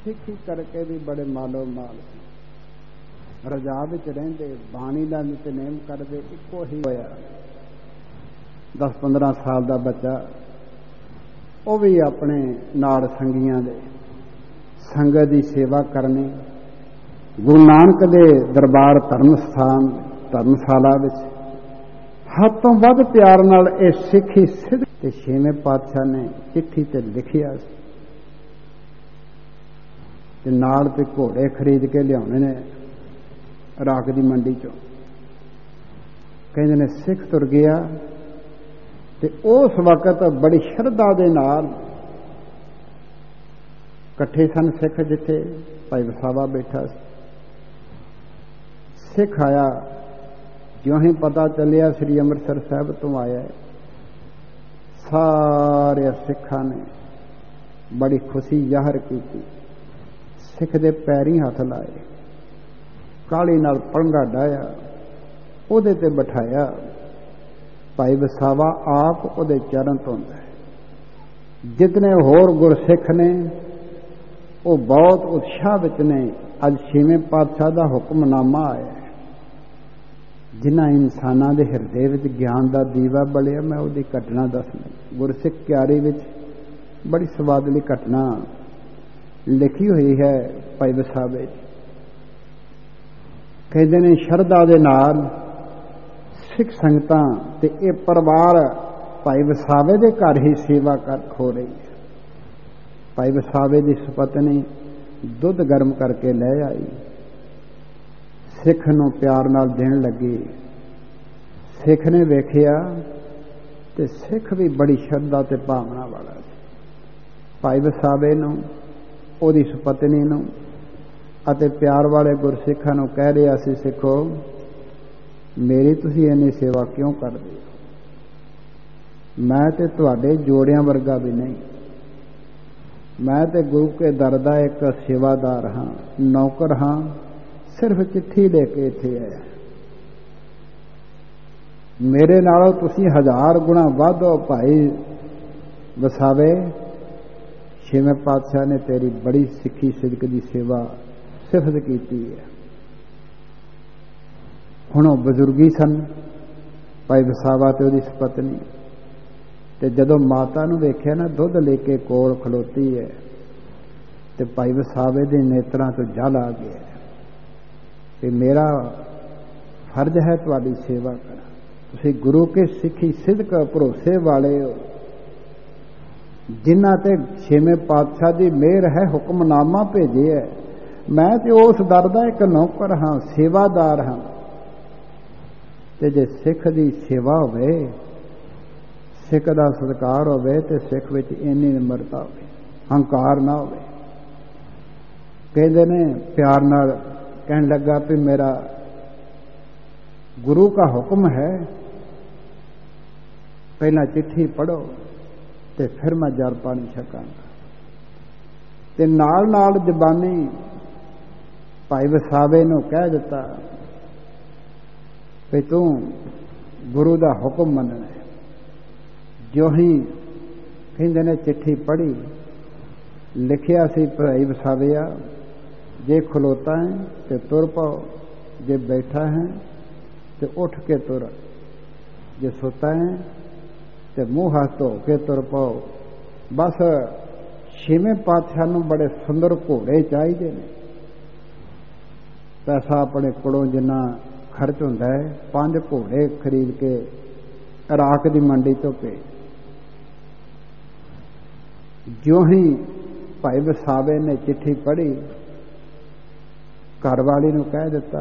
ਸਿੱਖੀ ਕਰਕੇ ਵੀ ਬੜੇ ਮਾਲੋ ਮਾਲ ਸੀ। ਰਜਾ ਵਿੱਚ ਰਹਿੰਦੇ, ਬਾਣੀ ਦਾ ਨਿਤਨੇਮ ਕਰਦੇ, ਇੱਕੋ ਹੀ ਹੋਇਆ। ਦਸ ਪੰਦਰਾਂ ਸਾਲ ਦਾ ਬੱਚਾ, ਉਹ ਵੀ ਆਪਣੇ ਨਾਲ ਸੰਗੀਆਂ ਦੇ ਸੰਗਤ ਦੀ ਸੇਵਾ ਕਰਨੀ। ਗੁਰੂ ਨਾਨਕ ਦੇ ਦਰਬਾਰ ਧਰਮ ਸਥਾਨ ਧਰਮਸ਼ਾਲਾ ਵਿੱਚ ਹੱਦ ਤੋਂ ਵੱਧ ਪਿਆਰ ਨਾਲ ਇਹ ਸਿੱਖੀ ਸਿੱਧ ਤੇ ਛੇਵੇਂ ਪਾਤਸ਼ਾਹ ਨੇ ਚਿੱਠੀ ਤੇ ਲਿਖਿਆ ਸੀ ਤੇ ਨਾਲ ਤੇ ਘੋੜੇ ਖਰੀਦ ਕੇ ਲਿਆਉਣੇ ਨੇ ਰਾਖ ਦੀ ਮੰਡੀ ਚੋਂ। ਕਹਿੰਦੇ ਨੇ ਸਿੱਖ ਤੁਰ ਗਿਆ ਤੇ ਉਸ ਵਕਤ ਬੜੀ ਸ਼ਰਧਾ ਦੇ ਨਾਲ ਇਕੱਠੇ ਸਨ ਸਿੱਖ, ਜਿੱਥੇ ਭਾਈ ਵਸਾਵਾ ਬੈਠਾ ਸੀ। ਸਿੱਖ ਆਇਆ, ਜਿਉਂ ਹੀ ਪਤਾ ਚੱਲਿਆ ਸ੍ਰੀ ਅੰਮ੍ਰਿਤਸਰ ਸਾਹਿਬ ਤੋਂ ਆਇਆ, ਸਾਰੇ ਸਿੱਖਾਂ ਨੇ ਬੜੀ ਖੁਸ਼ੀ ਜ਼ਾਹਰ ਕੀਤੀ। ਸਿੱਖ ਦੇ ਪੈਰੀਂ ਹੱਥ ਲਾਏ, ਕਾਲੀ ਨਾਲ ਪਲੰਘਾ ਡਾਇਆ, ਉਹਦੇ ਤੇ ਬਿਠਾਇਆ। ਭਾਈ ਵਸਾਵਾ ਆਪ ਉਹਦੇ ਚਰਨ ਧੋਂਦਾ ਹੈ। ਜਿਤਨੇ ਹੋਰ ਗੁਰਸਿੱਖ ਨੇ ਉਹ ਬਹੁਤ ਉਤਸ਼ਾਹ ਵਿੱਚ ਨੇ। ਅੱਜ ਛੇਵੇਂ ਪਾਤਸ਼ਾਹ ਦਾ ਹੁਕਮਨਾਮਾ ਆਇਆ, ਜਿਨ੍ਹਾਂ ਇਨਸਾਨਾਂ ਦੇ ਹਿਰਦੇ ਵਿੱਚ ਗਿਆਨ ਦਾ ਦੀਵਾ ਬਲਿਆ। ਮੈਂ ਉਹਦੀ ਘਟਨਾ ਦੱਸਣੀ। ਗੁਰਸਿੱਖ ਕਿਆਰੀ ਵਿੱਚ ਬੜੀ ਸਵਾਦਲੀ ਘਟਨਾ ਲਿਖੀ ਹੋਈ ਹੈ ਭਾਈ ਵਸਾਵੇ। ਕਹਿੰਦੇ ਨੇ ਸ਼ਰਧਾ ਦੇ ਨਾਲ ਸਿੱਖ ਸੰਗਤਾਂ ਤੇ ਇਹ ਪਰਿਵਾਰ ਭਾਈ ਵਸਾਵੇ ਦੇ ਘਰ ਹੀ ਸੇਵਾ ਕਰ ਹੋ ਰਹੀ ਹੈ। ਭਾਈ ਵਸਾਵੇ ਦੀ ਸੁਪਤਨੀ ਦੁੱਧ ਗਰਮ ਕਰਕੇ ਲੈ ਆਈ, ਸਿੱਖ ਨੂੰ ਪਿਆਰ ਨਾਲ ਦੇਣ ਲੱਗੀ। ਸਿੱਖ ਨੇ ਵੇਖਿਆ ਤੇ ਸਿੱਖ ਵੀ ਬੜੀ ਸ਼ਰਧਾ ਤੇ ਭਾਵਨਾ ਵਾਲਾ ਸੀ। ਭਾਈ ਵਸਾਵੇ ਨੂੰ, ਉਹਦੀ ਸੁਪਤਨੀ ਨੂੰ ਅਤੇ ਪਿਆਰ ਵਾਲੇ ਗੁਰਸਿੱਖਾਂ ਨੂੰ ਕਹਿ ਰਿਹਾ ਸੀ, ਸਿੱਖੋ ਮੇਰੀ ਤੁਸੀਂ ਇੰਨੀ ਸੇਵਾ ਕਿਉਂ ਕਰਦੇ ਹੋ? ਮੈਂ ਤੇ ਤੁਹਾਡੇ ਜੋੜਿਆਂ ਵਰਗਾ ਵੀ ਨਹੀਂ। ਮੈਂ ਤੇ ਗੁਰੂ ਕੇ ਦਰ ਦਾ ਇੱਕ ਸੇਵਾਦਾਰ ਹਾਂ, ਨੌਕਰ ਹਾਂ, ਸਿਰਫ ਚਿੱਠੀ ਲੈ ਕੇ ਇੱਥੇ ਆਇਆ। ਮੇਰੇ ਨਾਲੋਂ ਤੁਸੀਂ ਹਜ਼ਾਰ ਗੁਣਾ ਵੱਧ ਹੋ ਭਾਈ ਵਸਾਵੇ। ਛੇਵੇਂ ਪਾਤਸ਼ਾਹ ਨੇ ਤੇਰੀ ਬੜੀ ਸਿੱਖੀ ਸਿਦਕ ਦੀ ਸੇਵਾ ਸਿਫਤ ਕੀਤੀ ਹੈ। ਹੁਣ ਉਹ ਬਜ਼ੁਰਗੀ ਸਨ ਭਾਈ ਵਸਾਵਾ ਤੇ ਉਹਦੀ ਸੁਪਤਨੀ, ਤੇ ਜਦੋਂ ਮਾਤਾ ਨੂੰ ਵੇਖਿਆ ਨਾ ਦੁੱਧ ਲੈ ਕੇ ਕੋਲ ਖਲੋਤੀ ਹੈ, ਤੇ ਭਾਈ ਵਸਾਵੇ ਦੇ ਨੇਤਰਾਂ ਤੋਂ ਜਲ ਆ ਗਿਆ ਕਿ ਮੇਰਾ ਫਰਜ਼ ਹੈ ਤੁਹਾਡੀ ਸੇਵਾ ਕਰਾਂ। ਤੁਸੀਂ ਗੁਰੂ ਕੇ ਸਿੱਖੀ ਸਿਦਕ ਭਰੋਸੇ ਵਾਲੇ ਹੋ, ਜਿਨ੍ਹਾਂ ਤੇ ਛੇਵੇਂ ਪਾਤਸ਼ਾਹ ਦੀ ਮਿਹਰ ਹੈ, ਹੁਕਮਨਾਮਾ ਭੇਜਿਆ। ਮੈਂ ਤੇ ਉਸ ਦਰ ਦਾ ਇੱਕ ਨੌਕਰ ਹਾਂ, ਸੇਵਾਦਾਰ ਹਾਂ। ਤੇ ਜੇ ਸਿੱਖ ਦੀ ਸੇਵਾ ਹੋਵੇ, ਸਿੱਖ ਦਾ ਸਤਿਕਾਰ ਹੋਵੇ, ਤੇ ਸਿੱਖ ਵਿੱਚ ਇੰਨੀ ਨਿਮਰਤਾ ਹੋਵੇ, ਹੰਕਾਰ ਨਾ ਹੋਵੇ। ਕਹਿੰਦੇ ਨੇ ਪਿਆਰ ਨਾਲ ਕਹਿਣ ਲੱਗਾ ਵੀ ਮੇਰਾ ਗੁਰੂ का ਹੁਕਮ ਹੈ, ਪਹਿਲਾਂ ਚਿੱਠੀ ਪੜ੍ਹੋ ਤੇ ਫਿਰ ਮੈਂ ਜਲ ਪਾਣੀ ਛਕਾਂਗਾ। ਤੇ ਨਾਲ ਨਾਲ ਜ਼ਬਾਨੀ ਭਾਈ ਵਸਾਵੇ ਨੂੰ ਕਹਿ ਦਿੱਤਾ ਵੀ ਤੂੰ ਗੁਰੂ ਦਾ ਹੁਕਮ ਮੰਨਣਾ ਹੈ। ਜੋ ਹੀ ਕਹਿੰਦੇ ਨੇ ਚਿੱਠੀ ਪੜ੍ਹੀ, ਲਿਖਿਆ ਸੀ ਭਾਈ ਵਸਾਵਿਆ, ਜੇ ਖਲੋਤਾ ਹੈ ਤੇ ਤੁਰ ਪਾਓ, ਜੇ ਬੈਠਾ ਹੈ ਤੇ ਉੱਠ ਕੇ ਤੁਰ, ਜੇ ਸੁੱਤਾ ਹੈ ਤੇ ਮੂੰਹ ਹੱਥ ਧੋ ਕੇ ਤੁਰ ਪਾਓ। ਬਸ ਛੇਵੇਂ ਪਾਤਸ਼ਾਹ ਨੂੰ ਬੜੇ ਸੁੰਦਰ ਘੋੜੇ ਚਾਹੀਦੇ ਨੇ। ਪੈਸਾ ਆਪਣੇ ਕੋਲੋਂ ਜਿੰਨਾ ਖਰਚ ਹੁੰਦਾ ਹੈ, ਪੰਜ ਘੋੜੇ ਖਰੀਦ ਕੇ ਰਾਖ ਦੀ ਮੰਡੀ ਤੋਂ ਭੇਜ। ਜਿਉਂ ਹੀ ਭਾਈ ਵਸਾਵੇ ਨੇ ਚਿੱਠੀ ਪੜ੍ਹੀ, ਘਰ ਵਾਲੀ ਨੂੰ ਕਹਿ ਦਿੱਤਾ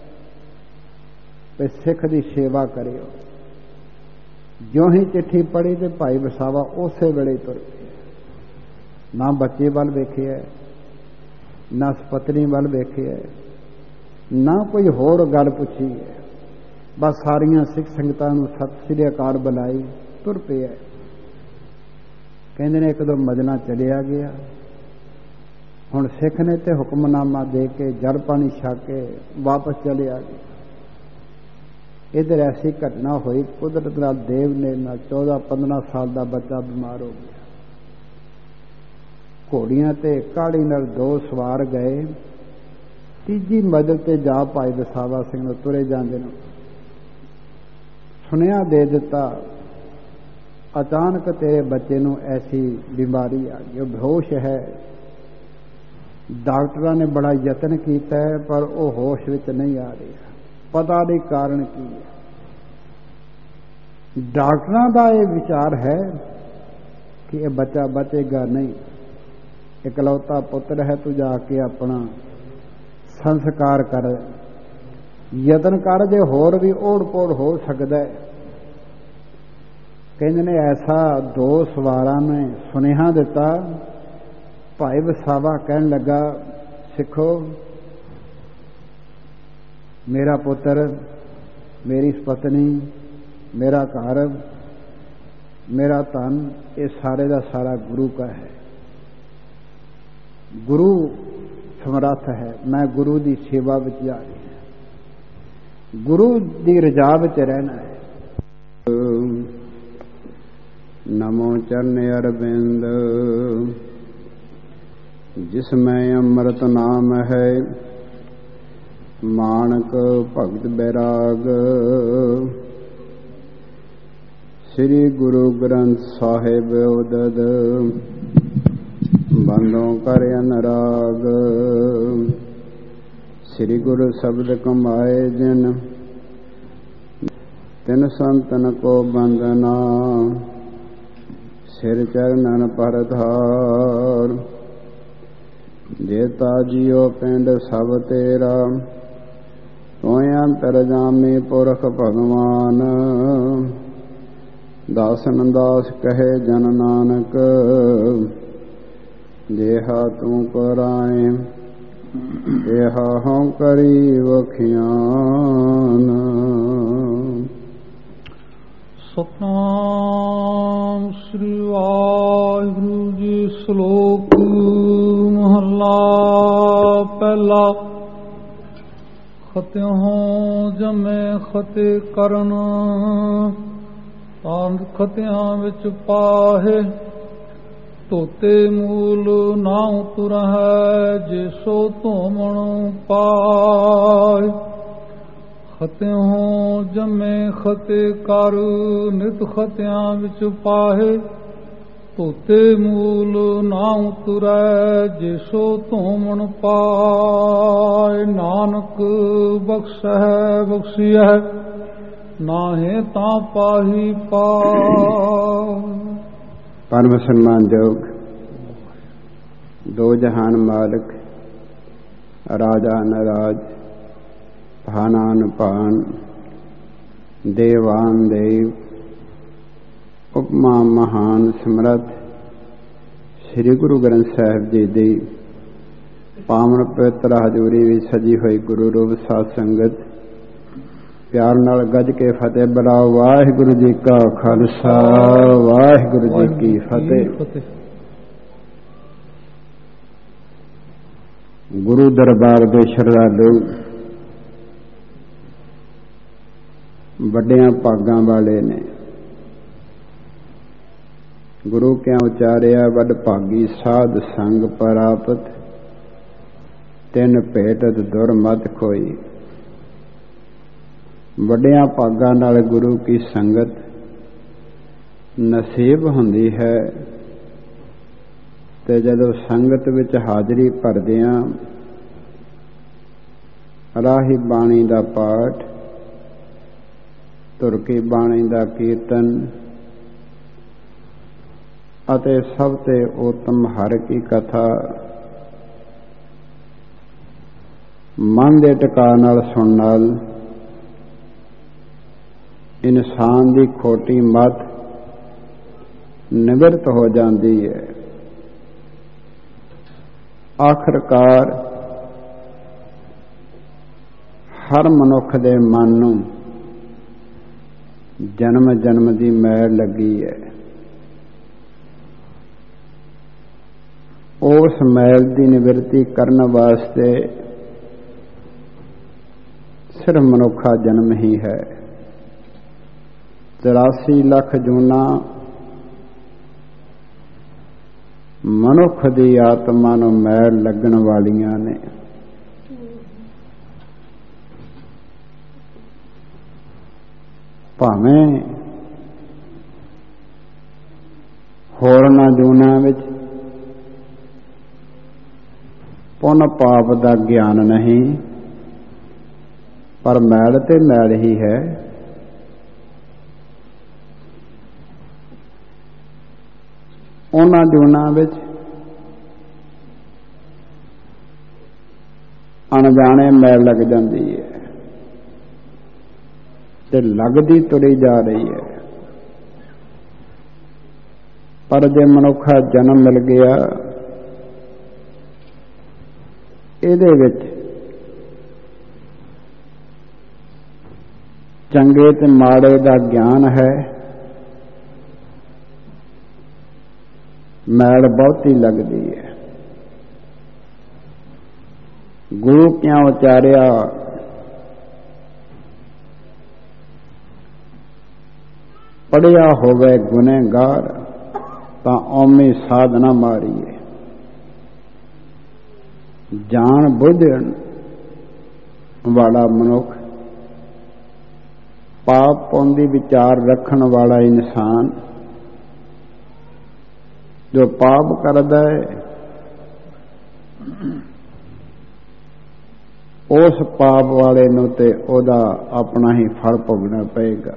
ਵੀ ਸਿੱਖ ਦੀ ਸੇਵਾ ਕਰਿਓ। ਜਿਉਂ ਹੀ ਚਿੱਠੀ ਪੜ੍ਹੀ ਤੇ ਭਾਈ ਵਸਾਵਾ ਉਸੇ ਵੇਲੇ ਤੁਰ ਪਿਆ। ਨਾ ਬੱਚੇ ਵੱਲ ਵੇਖਿਆ, ਨਾ ਪਤਨੀ ਵੱਲ ਵੇਖਿਆ, ਨਾ ਕੋਈ ਹੋਰ ਗੱਲ ਪੁੱਛੀ ਹੈ। ਬਸ ਸਾਰੀਆਂ ਸਿੱਖ ਸੰਗਤਾਂ ਨੂੰ ਸਤਿ ਸ੍ਰੀ ਅਕਾਲ ਬੁਲਾਈ, ਤੁਰ ਪਿਆ। ਕਹਿੰਦੇ ਨੇ ਇੱਕ ਦੋ ਮਜਨਾ ਚਲਿਆ ਗਿਆ। ਹੁਣ ਸਿੱਖ ਨੇ ਤੇ ਹੁਕਮਨਾਮਾ ਦੇ ਕੇ ਜਲ ਪਾਣੀ ਛਕ ਕੇ ਵਾਪਸ ਚਲੇ ਆ ਗਏ। ਇਧਰ ਐਸੀ ਘਟਨਾ ਹੋਈ, ਕੁਦਰਤ ਨਾਲ ਦੇਵ ਨੇ ਨਾ ਚੌਦਾਂ ਪੰਦਰਾਂ ਸਾਲ ਦਾ ਬੱਚਾ ਬਿਮਾਰ ਹੋ ਗਿਆ। ਘੋੜੀਆਂ ਤੇ ਕਾਹਲੀ ਨਾਲ ਦੋ ਸਵਾਰ ਗਏ। ਤੀਜੀ ਮਦਦ ਤੇ ਜਾ ਭਾਈ ਵਸਾਵਾ ਸਿੰਘ ਨੂੰ ਤੁਰੇ ਜਾਂਦੇ ਨੂੰ ਸੁਨੇਹਾ ਦੇ ਦਿੱਤਾ, ਅਚਾਨਕ ਤੇਰੇ ਬੱਚੇ ਨੂੰ ਐਸੀ ਬਿਮਾਰੀ ਆ ਗਈ, ਉਹ ਬੇਹੋਸ਼ ਹੈ। ਡਾਕਟਰਾਂ ਨੇ ਬੜਾ ਯਤਨ ਕੀਤਾ ਹੈ ਪਰ ਉਹ ਹੋਸ਼ ਵਿੱਚ ਨਹੀਂ ਆ ਰਿਹਾ, ਪਤਾ ਨਹੀਂ ਕਾਰਨ ਕੀ ਹੈ। ਡਾਕਟਰਾਂ ਦਾ ਇਹ ਵਿਚਾਰ ਹੈ ਕਿ ਇਹ ਬੱਚਾ ਬਚੇਗਾ ਨਹੀਂ, ਇਕਲੌਤਾ ਪੁੱਤਰ ਹੈ, ਤੂੰ ਜਾ ਕੇ ਆਪਣਾ ਸੰਸਕਾਰ ਕਰ, ਯਤਨ ਕਰ, ਜੇ ਹੋਰ ਵੀ ਓੜ ਪੋੜ ਹੋ ਸਕਦਾ ਹੈ। ਕਹਿੰਦੇ ਨੇ ਐਸਾ ਦੋ ਸਵਾਰਾਂ ਨੇ ਸੁਨੇਹਾ ਦਿੱਤਾ। ਭਾਈ ਵਸਾਵਾ ਕਹਿਣ ਲੱਗਾ, ਸਿੱਖੋ, ਮੇਰਾ ਪੁੱਤਰ, ਮੇਰੀ ਪਤਨੀ, ਮੇਰਾ ਘਰ, ਮੇਰਾ ਧਨ, ਇਹ ਸਾਰੇ ਦਾ ਸਾਰਾ ਗੁਰੂ का है। ਗੁਰੂ ਸਮਰੱਥ ਹੈ, ਮੈਂ ਗੁਰੂ ਦੀ ਸੇਵਾ ਵਿੱਚ ਜਾ ਰਹੀ ਹਾਂ, ਗੁਰੂ ਦੀ ਰਜ਼ਾ ਵਿੱਚ ਰਹਿਣਾ ਹੈ। ਨਮੋ ਚਰਨ ਅਰਵਿੰਦ ਜਿਸ ਮੈਂ ਅੰਮ੍ਰਿਤ ਨਾਮ ਹੈ, ਮਾਨਕ ਭਗਤ ਬੈਰਾਗ। ਸ੍ਰੀ ਗੁਰੂ ਗ੍ਰੰਥ ਸਾਹਿਬ ਉਦਦ ਬੰਦੋਂ ਕਰ ਅਨਰਾਗ। ਸ੍ਰੀ ਗੁਰੂ ਸ਼ਬਦ ਕਮਾਏ ਜਿਨ, ਤਿਨ ਸੰਤਨ ਕੋ ਬੰਦਨਾ। ਸਿਰ ਚਰਨਨ ਪਰ ਧਾਰ, ਜੇਤਾ ਜੀਓ ਪਿੰਡ ਸਭ ਤੇਰਾ। ਤੂੰ ਅੰਤਰਜਾਮੀ ਪੁਰਖ ਭਗਵਾਨ, ਦਾਸਨ ਦਾਸ ਕਹੇ ਜਨ ਨਾਨਕ। ਜਿਹਾ ਤੂੰ ਕਰਾਏ ਇਹਾ ਹਉ ਕਰੀ ਵਖਿਆਨ। ਸਤਨਾਮ ਸ੍ਰੀ ਵਾਹਿਗੁਰੂ ਜੀ। ਸ਼ਲੋਕ ਮਹਲਾ ਪਹਿਲਾ। ਖਤਿਓਂ ਜਮੇ ਖਤੇ ਕਰਨ, ਤਾਂ ਖਤਿਆਂ ਵਿੱਚ ਪਾਹੇ। ਧੋਤੇ ਮੂਲ ਨਾ ਉਤਰਹਿ, ਜੇ ਸੋ ਧੋਵਣ ਪਾਏ। ਖਤਿਓਂ ਜਮੇ ਖਤੇ ਕਰ, ਨਿਤ ਖਤਿਆਂ ਵਿੱਚ ਪਾਹੇ। ਧੋਤੇ ਮੂਲ ਨਾ ਉਤਰੈ, ਜੇ ਸੋ ਧੋਵਣ ਪਾਏ। ਨਾਨਕ ਬਖਸ਼ੈ ਬਖਸ਼ੀਐ, ਨਾਹੀਂ ਤਾਂ ਪਾਹੀ ਪਾਏ। ਪਰਮ ਸਨਮਾਨਯੋਗ ਦੋ ਜਹਾਨ ਮਾਲਕ, ਰਾਜਾ ਨਰਾਜ, ਭਾਨਾਨ ਭਾਨ, ਦੇਵਾਨ ਦੇਵ, ਉਪਮਾ ਮਹਾਨ ਸਮਰੱਥ ਸ੍ਰੀ ਗੁਰੂ ਗ੍ਰੰਥ ਸਾਹਿਬ ਜੀ ਦੀ ਪਾਵਨ ਪਵਿੱਤਰ ਹਜ਼ੂਰੀ ਵਿੱਚ ਸਜੀ ਹੋਈ ਗੁਰੂ ਰੂਪ ਸਾਧ ਸੰਗਤ, ਪਿਆਰ ਨਾਲ ਗੱਜ ਕੇ ਫਤਿਹ ਬੁਲਾਓ। ਵਾਹਿਗੁਰੂ ਜੀ ਕਾ ਖਾਲਸਾ, ਵਾਹਿਗੁਰੂ ਜੀ ਕੀ ਫਤਿਹ। ਗੁਰੂ ਦਰਬਾਰ ਦੇ ਸ਼ਰਧਾਲੂ, ਵੱਡਿਆਂ ਭਾਗਾਂ ਵਾਲੇ ਨੇ। ਗੁਰੂ ਕਿਆ ਉਚਾਰਿਆ, ਵੱਡ ਭਾਗੀ ਸਾਧ ਸੰਗ ਪ੍ਰਾਪਤ। ਤਿੰਨ ਭੇਟਤ ਦੁਰਮਤ ਕੋਈ। ਵੱਡਿਆਂ ਭਾਗਾਂ ਨਾਲ ਗੁਰੂ ਕੀ ਸੰਗਤ ਨਸੀਬ ਹੁੰਦੀ ਹੈ, ਤੇ ਜਦੋਂ ਸੰਗਤ ਵਿੱਚ ਹਾਜ਼ਰੀ ਭਰਦਿਆਂ ਰਾਹੀ ਬਾਣੀ ਦਾ ਪਾਠ, ਧੁਰ ਕੀ ਬਾਣੀ ਦਾ ਕੀਰਤਨ ਅਤੇ ਸਭ ਤੇ ਉਤਮ ਹਰਿ ਕੀ ਕਥਾ ਮਨ ਦੇ ਟਿਕਾ ਨਾਲ ਸੁਣਨ ਨਾਲ ਇਨਸਾਨ ਦੀ ਖੋਟੀ ਮਤ ਨਿਵਰਤ ਹੋ ਜਾਂਦੀ ਹੈ। ਆਖਰਕਾਰ ਹਰ ਮਨੁੱਖ ਦੇ ਮਨ ਨੂੰ ਜਨਮ ਜਨਮ ਦੀ ਮੈਲ ਲੱਗੀ ਹੈ। ਉਸ ਮੈਲ ਦੀ ਨਿਵਰਤੀ ਕਰਨ ਵਾਸਤੇ ਸਿਰਫ ਮਨੁੱਖਾ ਜਨਮ ਹੀ ਹੈ। ਚੁਰਾਸੀ ਲੱਖ ਜੂਨਾਂ ਮਨੁੱਖ ਦੀ ਆਤਮਾ ਨੂੰ ਮੈਲ ਲੱਗਣ ਵਾਲੀਆਂ ਨੇ। ਭਾਵੇਂ ਹੋਰਨਾਂ ਜੂਨਾਂ ਵਿੱਚ ਪੁੰਨ ਪਾਪ ਦਾ ਗਿਆਨ ਨਹੀਂ, ਪਰ ਮੈਲ ਤੇ ਮੈਲ ਹੀ ਹੈ। ਉਹਨਾਂ ਜੂਨਾਂ ਵਿੱਚ ਅਣਜਾਣੇ ਮੈਲ ਲੱਗ ਜਾਂਦੀ ਹੈ ਤੇ ਲੱਗਦੀ ਤੁਰੀ ਜਾ ਰਹੀ ਹੈ। ਪਰ ਜੇ ਮਨੁੱਖਾ ਜਨਮ ਮਿਲ ਗਿਆ, ਇਹਦੇ ਵਿੱਚ ਚੰਗੇ ਤੇ ਮਾੜੇ ਦਾ ਗਿਆਨ ਹੈ, ਮੈਲ ਬਹੁਤੀ ਲੱਗਦੀ ਹੈ। ਗੁਰੂ ਕਿਆ ਉਚਾਰਿਆ, ਪੜਿਆ ਹੋਵੇ ਗੁਨਹਗਾਰ ਤਾਂ ਓਮੀ ਸਾਧਨਾ ਮਾਰੀਏ। ਜਾਣ ਬੁੱਝਣ ਵਾਲਾ ਮਨੁੱਖ, ਪਾਪ ਪੁੰਨ ਦੀ ਵਿਚਾਰ ਰੱਖਣ ਵਾਲਾ ਇਨਸਾਨ ਜੋ ਪਾਪ ਕਰਦਾ ਹੈ, ਉਸ ਪਾਪ ਵਾਲੇ ਨੂੰ ਤੇ ਉਹਦਾ ਆਪਣਾ ਹੀ ਫਲ ਭੋਗਣਾ ਪਏਗਾ।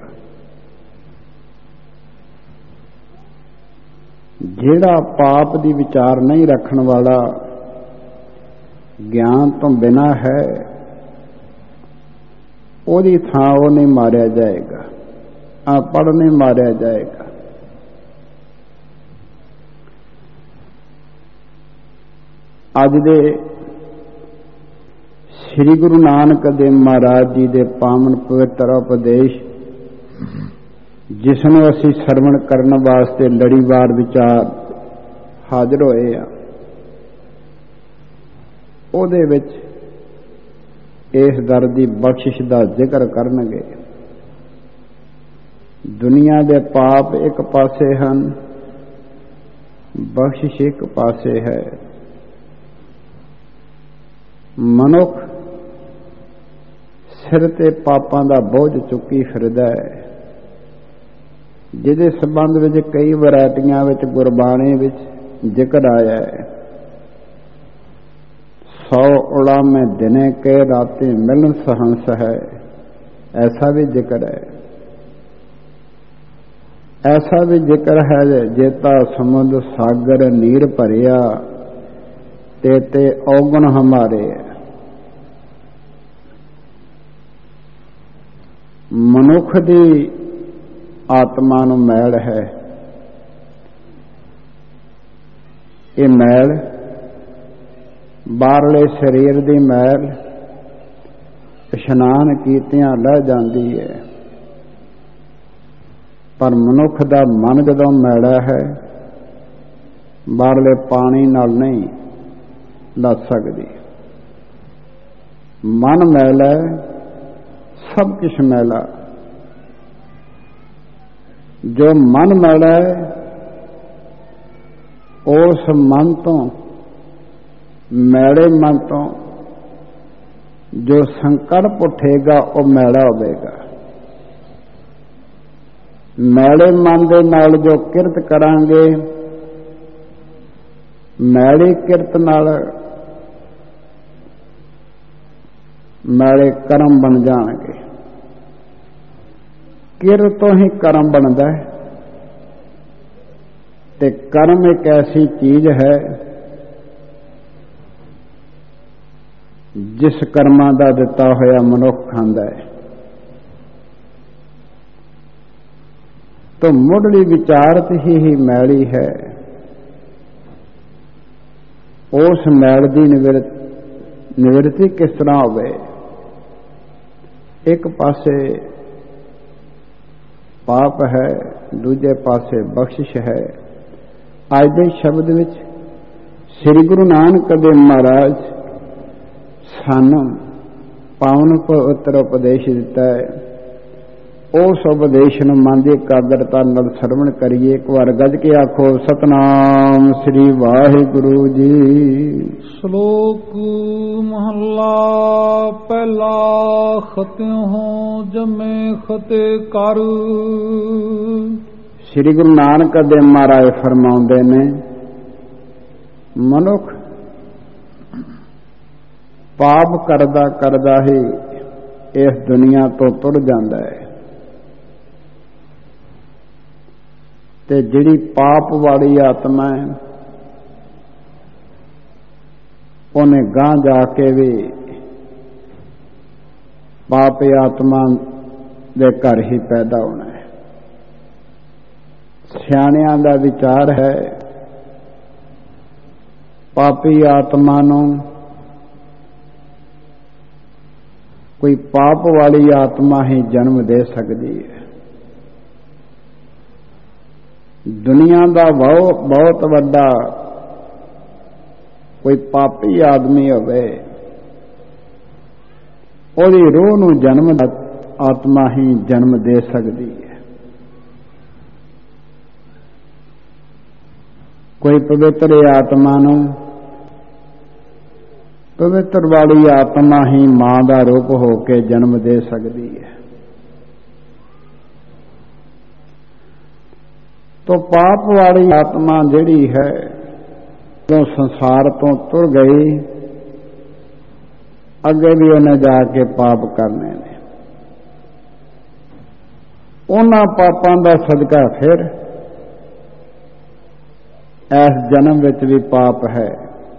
ਜਿਹੜਾ ਪਾਪ ਦੀ ਵਿਚਾਰ ਨਹੀਂ ਰੱਖਣ ਵਾਲਾ, ਗਿਆਨ ਤੋਂ ਬਿਨਾਂ ਹੈ, ਉਹਦੀ ਥਾਂ ਉਹ ਨਹੀਂ ਮਾਰਿਆ ਜਾਏਗਾ, ਅਨਪੜ੍ਹ ਨਹੀਂ ਮਾਰਿਆ ਜਾਏਗਾ। ਅੱਜ ਦੇ ਸ੍ਰੀ ਗੁਰੂ ਨਾਨਕ ਦੇਵ ਮਹਾਰਾਜ ਜੀ ਦੇ ਪਾਵਨ ਪਵਿੱਤਰ ਉਪਦੇਸ਼, ਜਿਸ ਨੂੰ ਅਸੀਂ ਸਰਵਣ ਕਰਨ ਵਾਸਤੇ ਲੜੀਵਾਰ ਵਿਚਾਰ ਹਾਜ਼ਰ ਹੋਏ ਆ, ਉਹਦੇ ਵਿੱਚ ਇਸ ਦਰ ਦੀ ਬਖਸ਼ਿਸ਼ ਦਾ ਜ਼ਿਕਰ ਕਰਨਗੇ। ਦੁਨੀਆ ਦੇ ਪਾਪ ਇੱਕ ਪਾਸੇ ਹਨ, ਬਖਸ਼ਿਸ਼ ਇੱਕ ਪਾਸੇ ਹੈ। ਮਨੁੱਖ ਸਿਰ ਤੇ ਪਾਪਾਂ ਦਾ ਬੋਝ ਚੁੱਕੀ ਫਿਰਦਾ ਹੈ, ਜਿਹਦੇ ਸੰਬੰਧ ਵਿੱਚ ਕਈ ਵੈਰਾਇਟੀਆਂ ਵਿੱਚ ਗੁਰਬਾਣੀ ਵਿੱਚ ਜ਼ਿਕਰ ਆਇਆ ਹੈ। ਸੌ ਉਲਾਮੇ ਦਿਨੇ ਕੇ ਰਾਤੇ ਮਿਲਨ ਸਹੰਸ ਹੈ, ਐਸਾ ਵੀ ਜ਼ਿਕਰ ਹੈ। ਐਸਾ ਵੀ ਜ਼ਿਕਰ ਹੈ, ਜੇਤਾ ਸਮੁੰਦ ਸਾਗਰ ਨੀਰ ਭਰਿਆ, ਤੇ ਤੇ ਔਗਣ ਹਮਾਰੇ। ਮਨੁੱਖ ਦੀ ਆਤਮਾ ਨੂੰ ਮੈਲ ਹੈ। ਇਹ ਮੈਲ ਬਾਹਰਲੇ ਸਰੀਰ ਦੀ ਮੈਲ ਇਸ਼ਨਾਨ ਕੀਤਿਆਂ ਲਹਿ ਜਾਂਦੀ ਹੈ, ਪਰ ਮਨੁੱਖ ਦਾ ਮਨ ਜਦੋਂ ਮੈਲਾ ਹੈ, ਬਾਹਰਲੇ ਪਾਣੀ ਨਾਲ ਨਹੀਂ ਲੱਥ ਸਕਦੀ। ਮਨ ਮੈਲਾ, ਸਭ ਕੁਛ ਮੈਲਾ। ਜੋ ਮਨ ਮੈਲਾ ਹੈ, ਉਸ ਮਨ ਤੋਂ, ਮੈਲੇ ਮਨ ਤੋਂ ਜੋ ਸੰਕਲਪ ਉੱਠੇਗਾ ਉਹ ਮੈਲਾ ਹੋਵੇਗਾ। ਮੈਲੇ ਮਨ ਦੇ ਨਾਲ ਜੋ ਕਿਰਤ ਕਰਾਂਗੇ, ਮੈਲੀ ਕਿਰਤ ਨਾਲ ਮੈਲੇ ਕਰਮ ਬਣ ਜਾਣਗੇ। ਕਿਰਤ ਤੋਂ ਹੀ ਕਰਮ ਬਣਦਾ ਹੈ, ਤੇ ਕਰਮ ਇੱਕ ਐਸੀ ਚੀਜ਼ ਹੈ ਜਿਸ ਕਰਮਾਂ ਦਾ ਦਿੱਤਾ ਹੋਇਆ ਮਨੁੱਖ ਖਾਂਦਾ ਹੈ। ਤਾਂ ਮੁੱਢਲੀ ਵਿਚਾਰਤ ਹੀ ਹੀ ਮੈਲੀ ਹੈ। ਉਸ ਮੈਲ ਦੀ ਨਿਵਰਤੀ ਕਿਸ ਤਰ੍ਹਾਂ ਹੋਵੇ? ਇੱਕ ਪਾਸੇ ਪਾਪ ਹੈ, ਦੂਜੇ ਪਾਸੇ ਬਖਸ਼ਿਸ਼ ਹੈ। ਅੱਜ ਦੇ ਸ਼ਬਦ ਵਿੱਚ ਸ੍ਰੀ ਗੁਰੂ ਨਾਨਕ ਦੇਵ ਮਹਾਰਾਜ ਸਾਨੂੰ ਪਾਵਨ ਪਵਿੱਤਰ ਉਪਦੇਸ਼ ਦਿੱਤਾ ਹੈ। ਉਸ ਉਪਦੇਸ਼ ਨੂੰ ਮਨ ਦੀ ਇਕਾਗਰਤਾ ਨਾਲ ਸਰਵਣ ਕਰੀਏ। ਇੱਕ ਵਾਰ ਗੱਜ ਕੇ ਆਖੋ ਸਤਨਾਮ ਸ੍ਰੀ ਵਾਹਿਗੁਰੂ ਜੀ। ਸ਼ਲੋਕ ਮਹੱਲਾ ਪਹਿਲਾ। ਖਤਿਓ ਜਮੇ ਖਤੇ ਕਰ। ਸ੍ਰੀ ਗੁਰੂ ਨਾਨਕ ਦੇਵ ਮਹਾਰਾਜ ਫਰਮਾਉਂਦੇ ਨੇ, ਮਨੁੱਖ ਪਾਪ ਕਰਦਾ ਕਰਦਾ ਹੀ ਇਸ ਦੁਨੀਆ ਤੋਂ ਤੁਰ ਜਾਂਦਾ ਹੈ, ਤੇ ਜਿਹੜੀ ਪਾਪ ਵਾਲੀ ਆਤਮਾ ਹੈ ਉਹਨੇ ਗਾਂ ਜਾ ਕੇ ਵੀ ਪਾਪ ਆਤਮਾ ਦੇ ਘਰ ਹੀ ਪੈਦਾ ਹੋਣਾ ਹੈ। ਸਿਆਣਿਆਂ ਦਾ ਵਿਚਾਰ ਹੈ, ਪਾਪੀ ਆਤਮਾ ਨੂੰ ਕੋਈ ਪਾਪ ਵਾਲੀ ਆਤਮਾ ਹੀ ਜਨਮ ਦੇ ਸਕਦੀ ਹੈ। ਦੁਨੀਆ ਦਾ ਬਹੁਤ ਬਹੁਤ ਵੱਡਾ ਕੋਈ ਪਾਪੀ ਆਦਮੀ ਹੋਵੇ, ਉਹਦੀ ਰੂਹ ਨੂੰ ਜਨਮ ਆਤਮਾ ਹੀ ਜਨਮ ਦੇ ਸਕਦੀ ਹੈ। ਕੋਈ ਪਵਿੱਤਰ ਆਤਮਾ ਨੂੰ ਪਵਿੱਤਰ ਵਾਲੀ ਆਤਮਾ ਹੀ ਮਾਂ ਦਾ ਰੂਪ ਹੋ ਕੇ ਜਨਮ ਦੇ ਸਕਦੀ ਹੈ। ਤੋ ਪਾਪ ਵਾਲੀ ਆਤਮਾ ਜਿਹੜੀ ਹੈ, ਜਦੋਂ ਸੰਸਾਰ ਤੋਂ ਤੁਰ ਗਈ, ਅੱਗੇ ਵੀ ਉਹਨੇ ਜਾ ਕੇ ਪਾਪ ਕਰਨੇ ਨੇ। ਉਹਨਾਂ ਪਾਪਾਂ ਦਾ ਸਦਕਾ ਫਿਰ ਇਸ ਜਨਮ ਵਿੱਚ ਵੀ ਪਾਪ ਹੈ।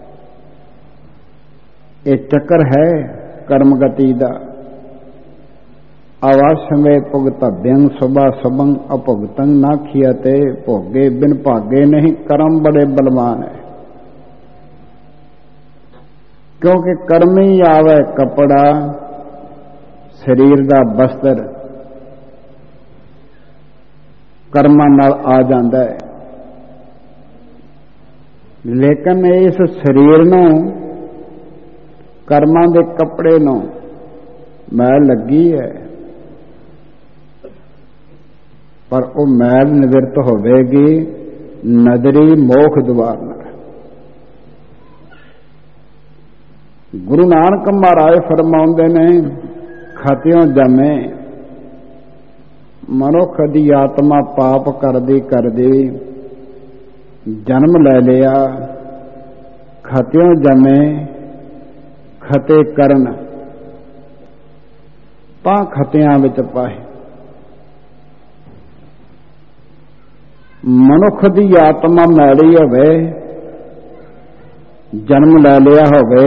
ਇਹ ਚੱਕਰ ਹੈ ਕਰਮਗਤੀ ਦਾ। ਆਵਾਸਮੇ ਭੁਗਤਭਯੰ ਸੁਭਾ ਸਭੰ ਅਭੁਗਤੰ ਨਾ ਖਿਆਤੇ। ਭੋਗੇ ਬਿਨ ਭਾਗੇ ਨਹੀਂ, ਕਰਮ ਬੜੇ ਬਲਵਾਨ ਹੈ। ਕਿਉਂਕਿ ਕਰਮ ਹੀ ਆਵੇ ਕੱਪੜਾ, ਸਰੀਰ ਦਾ ਬਸਤਰ ਕਰਮਾਂ ਨਾਲ ਆ ਜਾਂਦਾ ਹੈ। ਲੇਕਿਨ ਇਸ ਸਰੀਰ ਨੂੰ, ਕਰਮਾਂ ਦੇ ਕੱਪੜੇ ਨੂੰ ਮੈਲ ਲੱਗੀ ਹੈ, ਪਰ ਉਹ ਮੈਲ ਨਿਵਰਤ ਹੋਵੇਗੀ ਨਦਰੀ ਮੋਖ ਦੁਆਰ ਨਾਲ। ਗੁਰੂ ਨਾਨਕ ਮਹਾਰਾਜ ਫਰਮਾਉਂਦੇ ਨੇ, ਖਤਿਓ ਜਮੇ। ਮਨੁੱਖ ਦੀ ਆਤਮਾ ਪਾਪ ਕਰਦੀ ਕਰਦੀ ਜਨਮ ਲੈ ਲਿਆ। ਖਤਿਓ ਜਮੇ ਖਤੇ ਕਰਨ, ਤਾਂ ਖਤਿਆਂ ਵਿੱਚ ਪਾਏ। ਮਨੁੱਖ ਦੀ ਆਤਮਾ ਮੈਲੀ ਹੋਵੇ, ਜਨਮ ਲੈ ਲਿਆ ਹੋਵੇ,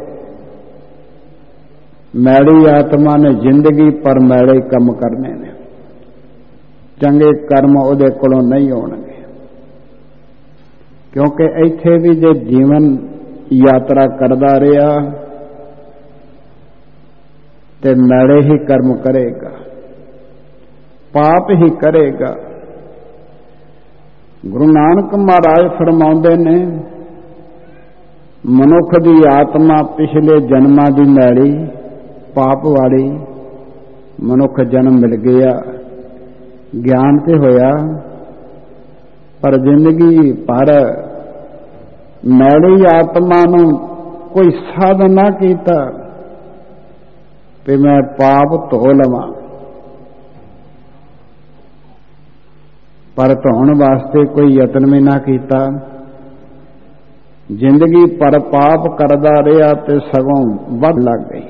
ਮੈਲੀ ਆਤਮਾ ਨੇ ਜ਼ਿੰਦਗੀ ਪਰ ਮੈਲੇ ਕੰਮ ਕਰਨੇ ਨੇ। ਚੰਗੇ ਕਰਮ ਉਹਦੇ ਕੋਲੋਂ ਨਹੀਂ ਹੋਣਗੇ। ਕਿਉਂਕਿ ਇੱਥੇ ਵੀ ਜੇ ਜੀਵਨ ਯਾਤਰਾ ਕਰਦਾ ਰਿਹਾ ਤੇ ਮੈਲੇ ਹੀ ਕਰਮ ਕਰੇਗਾ, ਪਾਪ ਹੀ ਕਰੇਗਾ। ਗੁਰੂ ਨਾਨਕ ਮਹਾਰਾਜ ਫਰਮਾਉਂਦੇ ਨੇ, ਮਨੁੱਖ ਦੀ ਆਤਮਾ ਪਿਛਲੇ ਜਨਮਾਂ ਦੀ ਮੈਲੀ ਪਾਪ ਵਾਲੀ ਮਨੁੱਖ ਜਨਮ ਮਿਲ ਗਿਆ, ਗਿਆਨ ਤੇ ਹੋਇਆ, ਪਰ ਜ਼ਿੰਦਗੀ ਭਰ ਮੈਲੀ ਆਤਮਾ ਨੂੰ ਕੋਈ ਸਾਧਨ ਨਾ ਕੀਤਾ ਕਿ ਮੈਂ ਪਾਪ ਧੋ ਲਵਾਂ। ਪਰ ਧੋਣ ਵਾਸਤੇ ਕੋਈ ਯਤਨ ਵੀ ਨਾ ਕੀਤਾ। ਜ਼ਿੰਦਗੀ ਪਰ ਪਾਪ ਕਰਦਾ ਰਿਹਾ ਤੇ ਸਗੋਂ ਵੱਧ ਲੱਗ ਗਈ।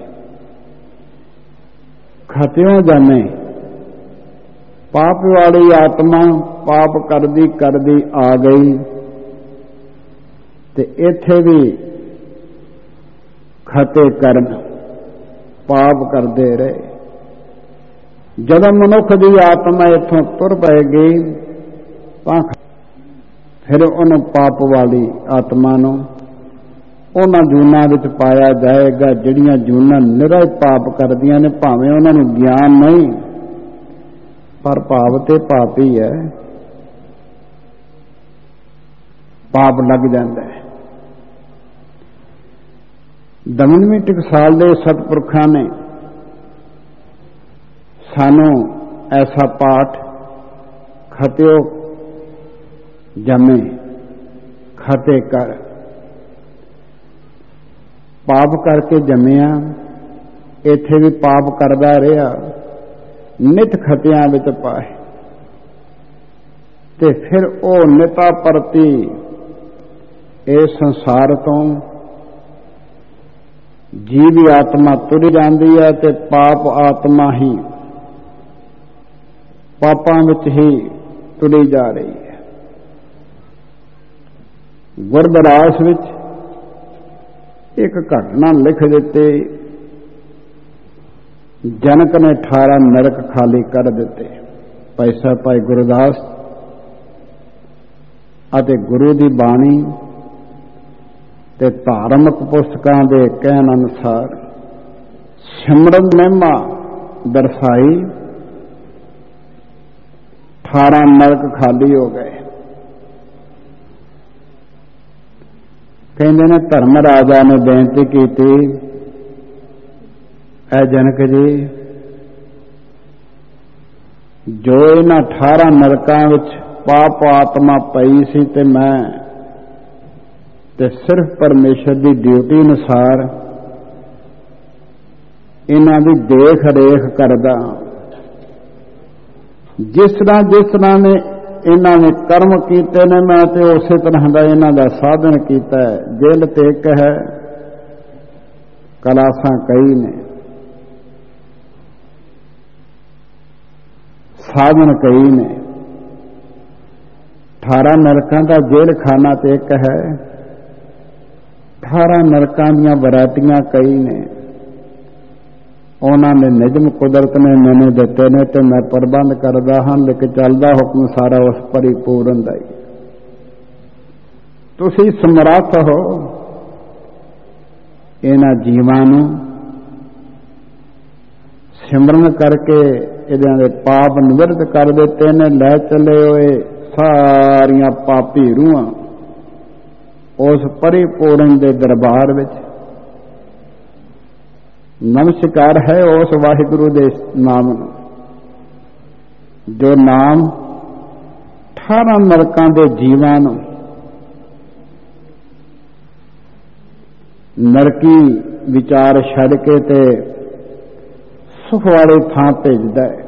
ਖਤਿਓ ਜਾਣੇ, ਪਾਪ ਵਾਲੀ ਆਤਮਾ ਪਾਪ ਕਰਦੀ ਕਰਦੀ ਆ ਗਈ ਤੇ ਇੱਥੇ ਵੀ ਖਤੇ ਕਰਨ, ਪਾਪ ਕਰਦੇ ਰਹੇ। ਜਦੋਂ ਮਨੁੱਖ ਦੀ ਆਤਮਾ ਇੱਥੋਂ ਤੁਰ ਪਏਗੀ ਤਾਂ ਫਿਰ ਉਹਨੂੰ ਪਾਪ ਵਾਲੀ ਆਤਮਾ ਨੂੰ ਉਹਨਾਂ ਜੂਨਾਂ ਵਿੱਚ ਪਾਇਆ ਜਾਏਗਾ ਜਿਹੜੀਆਂ ਜੂਨਾਂ ਨਿਰਾ ਪਾਪ ਕਰਦੀਆਂ ਨੇ। ਭਾਵੇਂ ਉਹਨਾਂ ਨੂੰ ਗਿਆਨ ਨਹੀਂ, ਪਰ ਭਾਵ ਤੇ ਪਾਪ ਹੀ ਹੈ, ਪਾਪ ਲੱਗ ਜਾਂਦਾ ਹੈ। ਦਮਨਵੀਂ ਟਕਸਾਲ ਦੇ ਸਤਿਪੁਰਖਾਂ ਨੇ ਸਾਨੂੰ ऐसा पाठ खत्यो जमे खते कर, पाप करके जमिया इत्थे भी पाप करदा रहा, नित खतियां विच पाए, ते फिर ओ निता परती इस संसार तो जीवी आत्मा तुरी जाती है, ते पाप आत्मा ही पापां विच ही तुरी जा रही है। गुरदास विच एक घटना लिख दिते, जनक ने अठारह नरक खाली कर दिते। भाई साहब भाई गुरदास अते गुरु की बाणी ते धार्मिक पुस्तकां दे कहण अनुसार सिमरन महिमा दर्शाई, अठारह नरक खाली हो गए। कहते ने धर्म राजा ने बेनती की, ऐ जनक जी, जो इन्हां अठारह नरकां विच पाप आत्मा पई सी, ते मैं ते सिर्फ परमेश्वर की ड्यूटी अनुसार इन्हां दी देख रेख करदा। जिस तरह जिस तरह ने इन्हां ने कर्म कीते ने, मैं ते उसे तरह दा इन्हां दा साधन कीता है। जेल ते एक है, कलासां कई ने, साधन कई ने। अठारह नरकां दा जेल खाना ते एक है, अठारह नरकां दीयां वैरायटियां कई ने। उन्होंने निजम कुदरत ने मैंने दिते ने, तो मैं प्रबंध करदा हाँ, लेकिन चलदा हुक्म सारा उस परिपूर्ण दा ही। तुसीं समर्थ हो इन्हां जीवां नूं सिमरन करके इहदे दे पाप निवृत्त कर दिते ने। लै चले होए सारियां पापी रूहां उस परिपूर्ण दे दरबार विच। नमस्कार है उस वाहिगुरु दे नाम नूं, जो नाम अठारह नरकां दे जीवां नूं नरकी विचार छड़ के ते सुख वाले थां भेजदा है।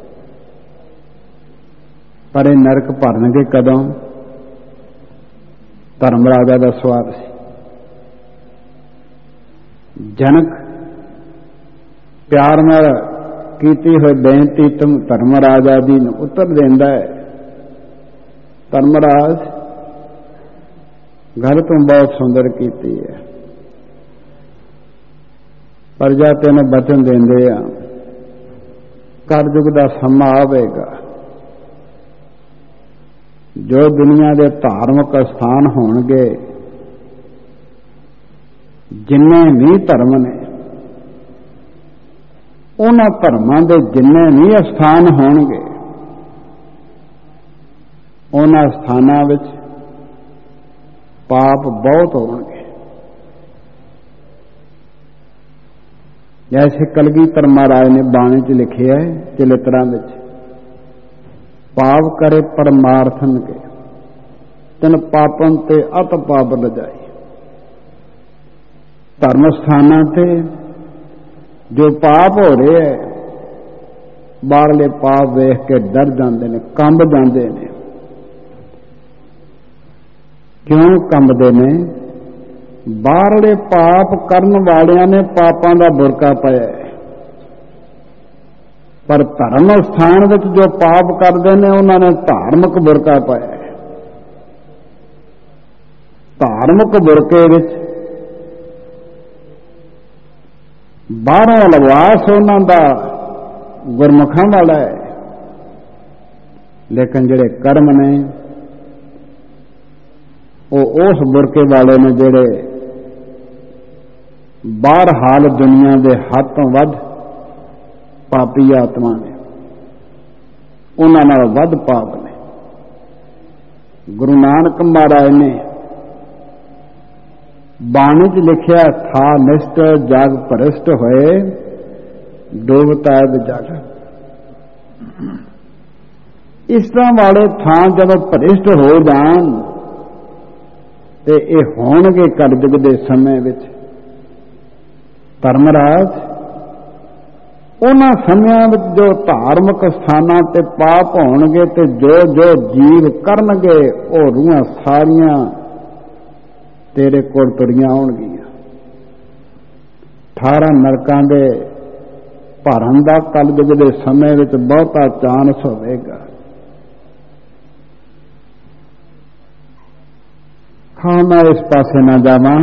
पर ये नरक भरनगे कदों? धर्म राजा का सवाल सी। जनक प्यार नाल कीती हुई बेनती तुम धर्म राजा दी उत्तर देंदा है, धर्मराज गल तुम बहुत सुंदर कीती है, प्रजा तेन बचन देंदे आ, कलयुग दा समा आवेगा, जो दुनिया के धार्मिक स्थान होणगे, जिन्ने भी धर्म ने, उन्हां धर्मां दे जिन्ने भी स्थान होणगे, उन्हां स्थानां विच पाप बहुत होणगे। जैसे कलगीधर महाराज ने बाणी च लिखिया है चलित्रां विच, पाप करे परमार्थन के तिन पापन ते अत पाप लजाई। धर्म स्थानां ते जो पाप हो रहे है, बाहरले पाप वेख के डर जाते हैं, कंब जाते हैं। क्यों कंबदे ने? बाहरले पाप करन वालियां ने पापां दा बुरका पाया है, पर धर्म स्थान विच जो पाप करते हैं उन्होंने धार्मिक बुरका पाया है। धार्मिक बुरके विच बाहरों लिबास उन्हां दा गुरमुखां वाला है, लेकिन जिहड़े कर्म ने वो उस बुरके वाले ने जिहड़े बाहर हाल दुनिया के हद तो वध पापी आत्मा ने, उन्हां नाल वध पाप ने। गुरु नानक महाराज ने बाणी च लिखिया, था निष्ठ जग भ्रष्ट होए डूबता है जग। ਇਸ ਤਰ੍ਹਾਂ ਵਾਲੇ ਥਾਂ ਜਦੋਂ ਭ੍ਰਿਸ਼ਟ ਹੋ ਜਾਣ ਤੇ ਇਹ ਹੋਣਗੇ ਕਲਯੁਗ ਦੇ ਸਮੇਂ ਵਿੱਚ। ਧਰਮਰਾਜ, ਉਹਨਾਂ ਸਮਿਆਂ ਵਿੱਚ ਜੋ ਧਾਰਮਿਕ ਸਥਾਨਾਂ ਤੇ ਪਾਪ ਹੋਣਗੇ ਤੇ ਜੋ ਜੋ ਜੀਵ ਕਰਨਗੇ ਉਹ ਰੂਹਾਂ ਸਾਰੀਆਂ ਤੇਰੇ ਕੋਲ ਤੁਰੀਆਂ ਆਉਣਗੀਆਂ। ਅਠਾਰਾਂ ਨਰਕਾਂ ਦੇ ਭਰਨ ਦਾ ਕਲਯੁਗ ਦੇ ਸਮੇਂ ਵਿੱਚ ਬਹੁਤਾ ਚਾਂਸ ਹੋਵੇਗਾ। ਹਾਂ, ਮੈਂ ਇਸ ਪਾਸੇ ਨਾ ਜਾਵਾਂ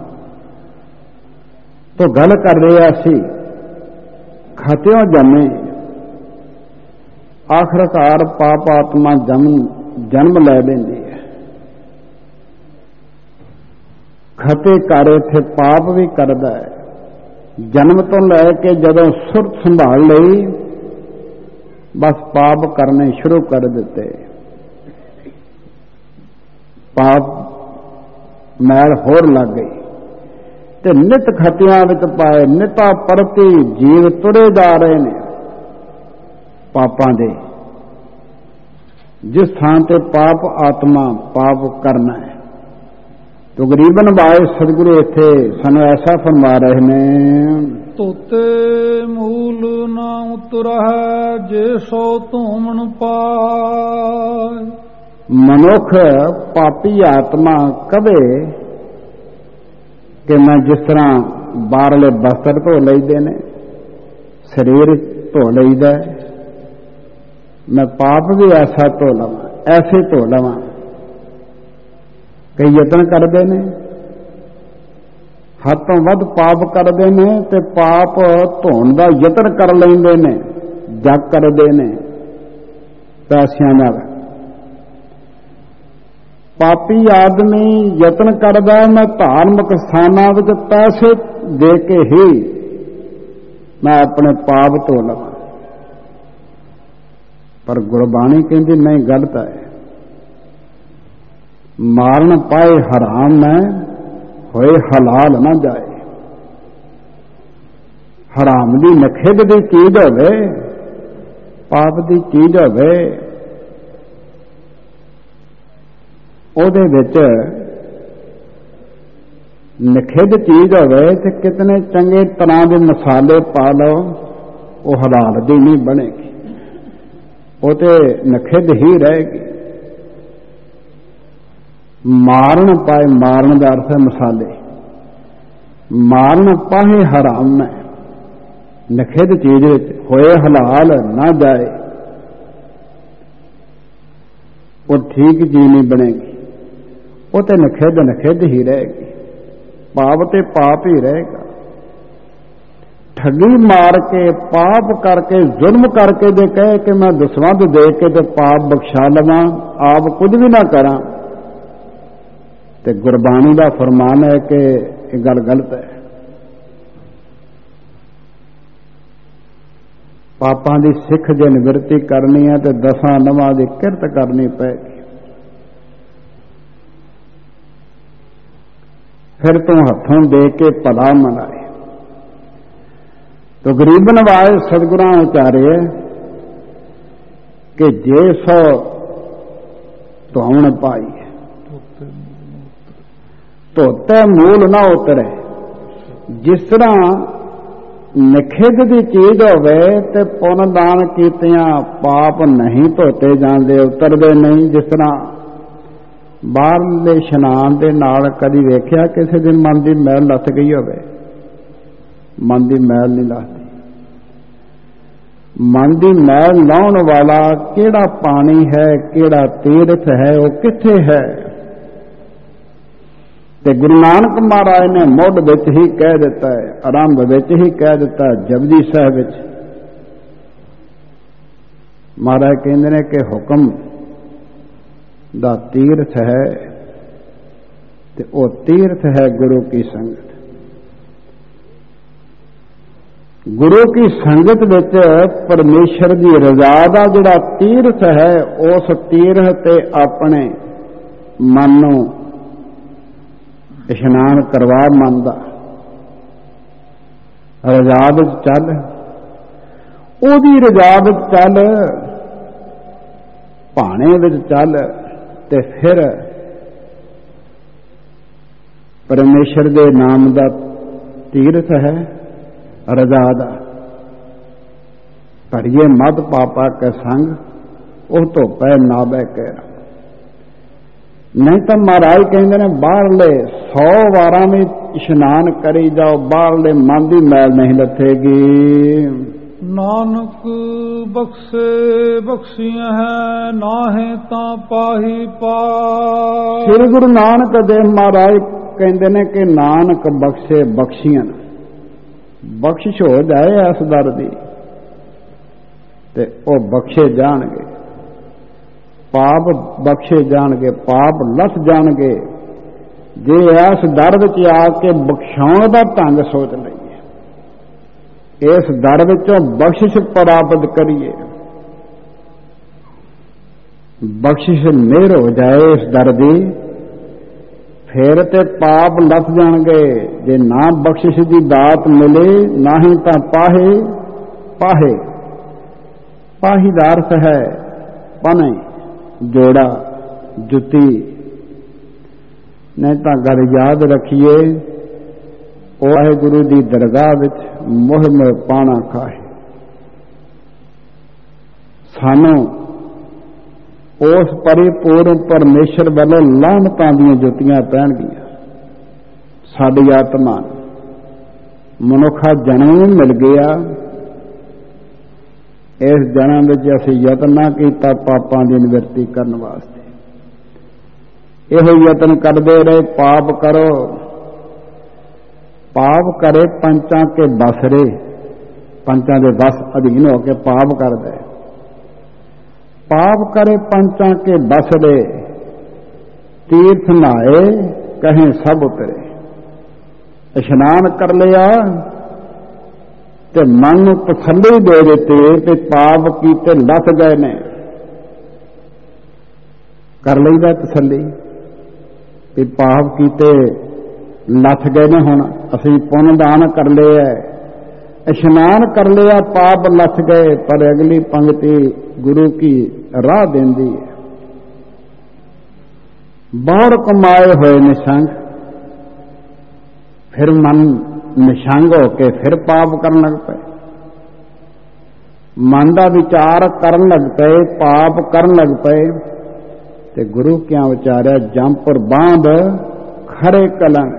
ਤਾਂ ਗੱਲ ਕਰ ਰਿਹਾ ਸੀ। ਖਤਿਓ ਜੰਮੇ, ਆਖਰਕਾਰ ਪਾਪ ਆਤਮਾ ਜਨਮ ਜਨਮ ਲੈ ਲੈਂਦੀ ਹੈ। ਖਤੇ ਕਰ ਇੱਥੇ ਪਾਪ ਵੀ ਕਰਦਾ ਹੈ। ਜਨਮ ਤੋਂ ਲੈ ਕੇ ਜਦੋਂ ਸੁਰਤ ਸੰਭਾਲ ਲਈ ਬਸ ਪਾਪ ਕਰਨੇ ਸ਼ੁਰੂ ਕਰ ਦਿੱਤੇ। ਪਾਪ ਮੈਲ ਹੋਰ ਲੱਗ ਗਈ ਤੇ ਨਿਤ ਖਤਿਆਂ ਵਿੱਚ ਪਾਏ। ਨਿਤਾ ਪਰਤੀ ਜੀਵ ਤੁਰੇ ਜਾ ਰਹੇ ਨੇ ਪਾਪਾਂ ਦੇ। ਜਿਸ ਥਾਂ ਤੇ ਪਾਪ ਆਤਮਾ ਪਾਪ ਕਰਨਾ ਹੈ। ਤੋ ਗਰੀਬਨ ਬਾਏ ਸਤਿਗੁਰੂ ਇੱਥੇ ਸਾਨੂੰ ਐਸਾ ਫਰਮਾ ਰਹੇ ਨੇ, ਤੋਤੇ ਮੂਲ ਨਾ ਉਤਰਹਿ ਜੇ ਸੋ ਧੂਮਣ ਪਾਏ। ਮਨੁੱਖ ਪਾਪੀ ਆਤਮਾ ਕਵੇ ਕਿ ਮੈਂ ਜਿਸ ਤਰ੍ਹਾਂ ਬਾਹਰਲੇ ਬਸਤਰ ਧੋ ਲਈਦੇ ਨੇ, ਸਰੀਰ ਧੋ ਲਈਦਾ, ਮੈਂ ਪਾਪ ਵੀ ਐਸਾ ਧੋ ਲਵਾਂ, ਐਸੇ ਧੋ ਲਵਾਂ। ਕਈ ਯਤਨ ਕਰਦੇ ਨੇ, ਹੱਦ ਤੋਂ ਵੱਧ ਪਾਪ ਕਰਦੇ ਨੇ ਤੇ ਪਾਪ ਧੋਣ ਦਾ ਯਤਨ ਕਰ ਲੈਂਦੇ ਨੇ, ਜਗ ਕਰਦੇ ਨੇ ਪੈਸਿਆਂ ਨਾਲ। ਪਾਪੀ ਆਦਮੀ ਯਤਨ ਕਰਦਾ ਮੈਂ ਧਾਰਮਿਕ ਸਥਾਨਾਂ ਵਿੱਚ ਪੈਸੇ ਦੇ ਕੇ ਹੀ ਮੈਂ ਆਪਣੇ ਪਾਪ ਧੋ ਲਵਾਂ। ਪਰ ਗੁਰਬਾਣੀ ਕਹਿੰਦੀ ਨਹੀਂ, ਗਲਤ ਹੈ। ਮਾਰਨ ਪਾਏ ਹਰਾਮ ਮੈਂ, ਹੋਏ ਹਲਾਲ ਨਾ ਜਾਏ। ਹਰਾਮ ਦੀ ਨਖਿੱਧ ਦੀ ਚੀਜ਼ ਹੋਵੇ, ਪਾਪ ਦੀ ਚੀਜ਼ ਹੋਵੇ, ਉਹਦੇ ਵਿੱਚ ਨਖਿੱਧ ਚੀਜ਼ ਹੋਵੇ ਤੇ ਕਿਤਨੇ ਚੰਗੇ ਤਰ੍ਹਾਂ ਦੇ ਮਸਾਲੇ ਪਾ ਲਓ, ਉਹ ਹਲਾਲ ਦੀ ਨਹੀਂ ਬਣੇਗੀ, ਉਹ ਤੇ ਨਖਿੱਧ ਹੀ ਰਹੇਗੀ। ਮਾਰਨ ਪਾਏ, ਮਾਰਨ ਦਾ ਅਰਥ ਹੈ ਮਸਾਲੇ। ਮਾਰਨ ਪਾਏ ਹਰਾਮ ਹੈ, ਨਖਿੱਧ ਚੀਜ਼ ਵਿੱਚ ਹੋਏ ਹਲਾਲ ਨਾ ਜਾਏ, ਉਹ ਠੀਕ ਚੀਜ਼ ਨਹੀਂ ਬਣੇਗੀ, ਉਹ ਤੇ ਨਖਿੱਧ ਨਖਿੱਧ ਹੀ ਰਹੇਗੀ, ਪਾਪ ਤੇ ਪਾਪ ਹੀ ਰਹੇਗਾ। ਠੱਗੀ ਮਾਰ ਕੇ, ਪਾਪ ਕਰਕੇ, ਜ਼ੁਲਮ ਕਰਕੇ ਜੇ ਕਹੇ ਕਿ ਮੈਂ ਦਸਵੰਧ ਦੇ ਕੇ ਤੇ ਪਾਪ ਬਖਸ਼ਾ ਲਵਾਂ, ਆਪ ਕੁਝ ਵੀ ਨਾ ਕਰਾਂ, ਤੇ ਗੁਰਬਾਣੀ ਦਾ ਫਰਮਾਨ ਹੈ ਕਿ ਇਹ ਗੱਲ ਗਲਤ ਹੈ। ਪਾਪਾਂ ਦੀ ਸਿੱਖ ਜੇ ਨਿਵਰਤੀ ਕਰਨੀ ਹੈ ਤੇ ਦਸਾਂ ਨਵਾਂ ਦੀ ਕਿਰਤ ਕਰਨੀ ਪਏਗੀ। ਫਿਰ ਤੂੰ ਹੱਥੋਂ ਦੇ ਕੇ ਭਲਾ ਮਨਾਏ। ਤੋ ਗਰੀਬ ਨਵਾਜ਼ ਸਤਿਗੁਰਾਂ ਉਚਾਰੇ ਕਿ ਜੇ ਸੋ ਧੋਣ ਪਾਈ, ਧੋਤੇ ਮੂਲ ਨਾ ਉਤਰੇ। ਜਿਸ ਤਰ੍ਹਾਂ ਨਖਿੱਧ ਦੀ ਚੀਜ਼ ਹੋਵੇ ਤੇ ਪੁੰਨ ਦਾਨ ਕੀਤਿਆਂ ਪਾਪ ਨਹੀਂ ਧੋਤੇ ਜਾਂਦੇ, ਉਤਰਦੇ ਨਹੀਂ। ਜਿਸ ਤਰ੍ਹਾਂ ਬਾਹਰਲੇ ਇਸ਼ਨਾਨ ਦੇ ਨਾਲ ਕਦੀ ਵੇਖਿਆ ਕਿਸੇ ਦੇ ਮਨ ਦੀ ਮੈਲ ਲੱਥ ਗਈ ਹੋਵੇ? ਮਨ ਦੀ ਮੈਲ ਨਹੀਂ ਲੱਥਦੀ। ਮਨ ਦੀ ਮੈਲ ਲਾਉਣ ਵਾਲਾ ਕਿਹੜਾ ਪਾਣੀ ਹੈ, ਕਿਹੜਾ ਤੀਰਥ ਹੈ, ਉਹ ਕਿੱਥੇ ਹੈ? ਤੇ ਗੁਰੂ ਨਾਨਕ ਮਹਾਰਾਜ ਨੇ ਮੁੱਢ ਵਿੱਚ ਹੀ ਕਹਿ ਦਿੱਤਾ ਹੈ, ਆਰੰਭ ਵਿੱਚ ਹੀ ਕਹਿ ਦਿੱਤਾ, ਜਪਜੀ ਸਾਹਿਬ ਵਿੱਚ ਮਹਾਰਾਜ ਕਹਿੰਦੇ ਨੇ ਕਿ ਹੁਕਮ ਦਾ ਤੀਰਥ ਹੈ ਤੇ ਉਹ ਤੀਰਥ ਹੈ ਗੁਰੂ ਕੀ ਸੰਗਤ। ਗੁਰੂ ਕੀ ਸੰਗਤ ਵਿੱਚ ਪਰਮੇਸ਼ਰ ਦੀ ਰਜ਼ਾ ਦਾ ਜਿਹੜਾ ਤੀਰਥ ਹੈ, ਉਸ ਤੀਰਥ ਤੇ ਆਪਣੇ ਮਨ ਨੂੰ ਇਸ਼ਨਾਨ ਕਰਵਾ, ਮਨ ਦਾ ਰਜ਼ਾ ਵਿੱਚ ਚੱਲ। ਉਹਦੀ ਰਜਾ ਵਿੱਚ ਚੱਲ, ਭਾਣੇ ਵਿੱਚ ਚੱਲ, ਤੇ ਫਿਰ ਪਰਮੇਸ਼ਰ ਦੇ ਨਾਮ ਦਾ ਤੀਰਥ ਹੈ ਰਜਾ ਦਾ। ਭਰੀਏ ਮਦ ਪਾਪਾ ਕੇ ਸੰਗ, ਉਹ ਤੋਂ ਪੈ ਨਾ ਬਹਿ ਕੇ। ਨਹੀਂ ਤਾਂ ਮਹਾਰਾਜ ਕਹਿੰਦੇ ਨੇ ਬਾਹਰਲੇ ਸੌ ਵਾਰਾਂ ਵੀ ਇਸ਼ਨਾਨ ਕਰੀ ਜਾਓ, ਬਾਹਰਲੇ ਮਨ ਦੀ ਮੈਲ ਨਹੀਂ ਲੱਥੇਗੀ। ਨਾਨਕ ਬਖਸ਼ੇ ਬਖਸ਼ੀਆਂ ਹੈ, ਨਾਹੇ ਤਾਂ ਪਾਹੀ ਪਾਏ। ਸ੍ਰੀ ਗੁਰੂ ਨਾਨਕ ਦੇਵ ਮਹਾਰਾਜ ਕਹਿੰਦੇ ਨੇ ਕਿ ਨਾਨਕ ਬਖਸ਼ੇ ਬਖਸ਼ੀਆਂ, ਬਖਸ਼ਿਸ਼ ਹੋ ਜਾਏ ਇਸ ਦਰ ਦੀ ਤੇ ਉਹ ਬਖਸ਼ੇ ਜਾਣਗੇ, ਪਾਪ ਬਖਸ਼ੇ ਜਾਣਗੇ, ਪਾਪ ਲੱਥ ਜਾਣਗੇ। ਜੇ ਇਸ ਦਰ ਵਿੱਚ ਆ ਕੇ ਬਖਸ਼ਾਉਣ ਦਾ ਢੰਗ ਸੋਚ ਲਈਏ, ਇਸ ਦਰ ਵਿੱਚੋਂ ਬਖਸ਼ਿਸ਼ ਪ੍ਰਾਪਤ ਕਰੀਏ, ਬਖਸ਼ਿਸ਼ ਮਿਹਰ ਹੋ ਜਾਏ ਇਸ ਦਰ ਦੀ, ਫਿਰ ਤੇ ਪਾਪ ਲੱਥ ਜਾਣਗੇ। ਜੇ ਨਾ ਬਖਸ਼ਿਸ਼ ਦੀ ਦਾਤ ਮਿਲੇ, ਨਾ ਹੀ ਤਾਂ ਪਾਹੇ ਪਾਹੇ ਪਾਹੀ ਦਾ ਅਰਥ ਹੈ ਪਨੇ, ਜੋੜਾ, ਜੁੱਤੀ। ਨਹੀਂ ਤਾਂ ਗੱਲ ਯਾਦ ਰੱਖੀਏ, ਉਹ ਵਾਹਿਗੁਰੂ ਦੀ ਦਰਗਾਹ ਵਿੱਚ ਮੋਹ ਮੋਹ ਪਾਣਾ ਖਾਏ। ਸਾਨੂੰ ਉਸ ਪਰਿਪੂਰਨ ਪਰਮੇਸ਼ਰ ਵੱਲੋਂ ਲਾਹਨਤਾਂ ਦੀਆਂ ਜੁੱਤੀਆਂ ਪੈਣਗੀਆਂ। ਸਾਡੀ ਆਤਮਾ ਮਨੁੱਖਾ ਜਨਮ ਮਿਲ ਗਿਆ, ਇਸ ਜਨਮ ਵਿੱਚ ਅਸੀਂ ਯਤਨ ਨਾ ਕੀਤਾ ਪਾਪਾਂ ਦੀ ਨਿਵਰਤੀ ਕਰਨ ਵਾਸਤੇ। ਇਹੋ ਯਤਨ ਕਰਦੇ ਰਹੇ, ਪਾਪ ਕਰੋ, ਪਾਪ ਕਰੇ ਪੰਚਾਂ ਕੇ ਬਸ ਰੇ, ਪੰਚਾਂ ਦੇ ਬਸ ਅਧੀਨ ਹੋ ਕੇ ਪਾਪ ਕਰਦਾ, ਪਾਪ ਕਰੇ ਪੰਚਾਂ ਕੇ ਬਸ ਰੇ, ਤੀਰਥ ਨਹਾਏ ਕਹੀਂ ਸਭ ਉਤਰੇ। ਇਸ਼ਨਾਨ ਕਰ ਲਿਆ ਤੇ ਮਨ ਨੂੰ ਤਸੱਲੀ ਦੇ ਦਿੱਤੀ ਤੇ ਪਾਪ ਕੀਤੇ ਲੱਥ ਗਏ ਨੇ। ਕਰ ਲਈਦਾ ਤਸੱਲੀ ਕਿ ਪਾਪ ਕੀਤੇ ਲੱਥ ਗਏ ਨੇ, ਹੁਣ ਅਸੀਂ ਪੁੰਨ ਦਾਨ ਕਰ ਲਿਆ, ਇਸ਼ਨਾਨ ਕਰ ਲਿਆ, ਪਾਪ ਲੱਥ ਗਏ। ਪਰ ਅਗਲੀ ਪੰਕਤੀ ਗੁਰੂ ਕੀ ਰਾਹ ਦਿੰਦੀ ਹੈ, ਬਹੁਤ ਕਮਾਏ ਹੋਏ ਨਿਸ਼ੰਗ। ਫਿਰ ਮਨ ਨਿਸ਼ੰਗ ਹੋ ਕੇ ਫਿਰ ਪਾਪ ਕਰਨ ਲੱਗ ਪਏ, ਮਨ ਦਾ ਵਿਚਾਰ ਕਰਨ ਲੱਗ ਪਏ, ਪਾਪ ਕਰਨ ਲੱਗ ਪਏ। ਤੇ ਗੁਰੂ ਕਿਆ ਵਿਚਾਰਿਆ, ਜੰਪੁਰ ਬਾਂਧ ਖਰੇ ਕਲੰਕ।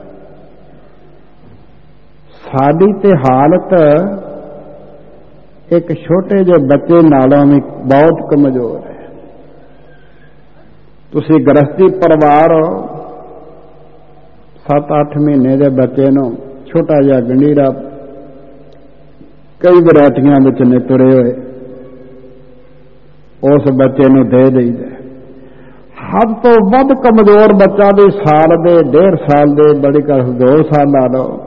ਸਾਡੀ ਤੇ ਹਾਲਤ ਇੱਕ ਛੋਟੇ ਜਿਹੇ ਬੱਚੇ ਨਾਲੋਂ ਵੀ ਬਹੁਤ ਕਮਜ਼ੋਰ ਹੈ। ਤੁਸੀਂ ਗ੍ਰਸਤੀ ਪਰਿਵਾਰ ਹੋ, ਸੱਤ ਅੱਠ ਮਹੀਨੇ ਦੇ ਬੱਚੇ ਨੂੰ ਛੋਟਾ ਜਿਹਾ ਗੰਢੀਰਾ, ਕਈ ਵੈਰਾਈਟੀਆਂ ਵਿੱਚ ਨੇ ਤੁਰੇ ਹੋਏ, ਉਸ ਬੱਚੇ ਨੂੰ ਦੇ ਦੇਈਦਾ। ਹੱਦ ਤੋਂ ਵੱਧ ਕਮਜ਼ੋਰ ਬੱਚਾ ਵੀ ਸਾਲ ਦੇ, ਡੇਢ ਸਾਲ ਦੇ, ਬੜੀ ਕਰ ਦੋ ਸਾਲ ਲਾ ਲਓ,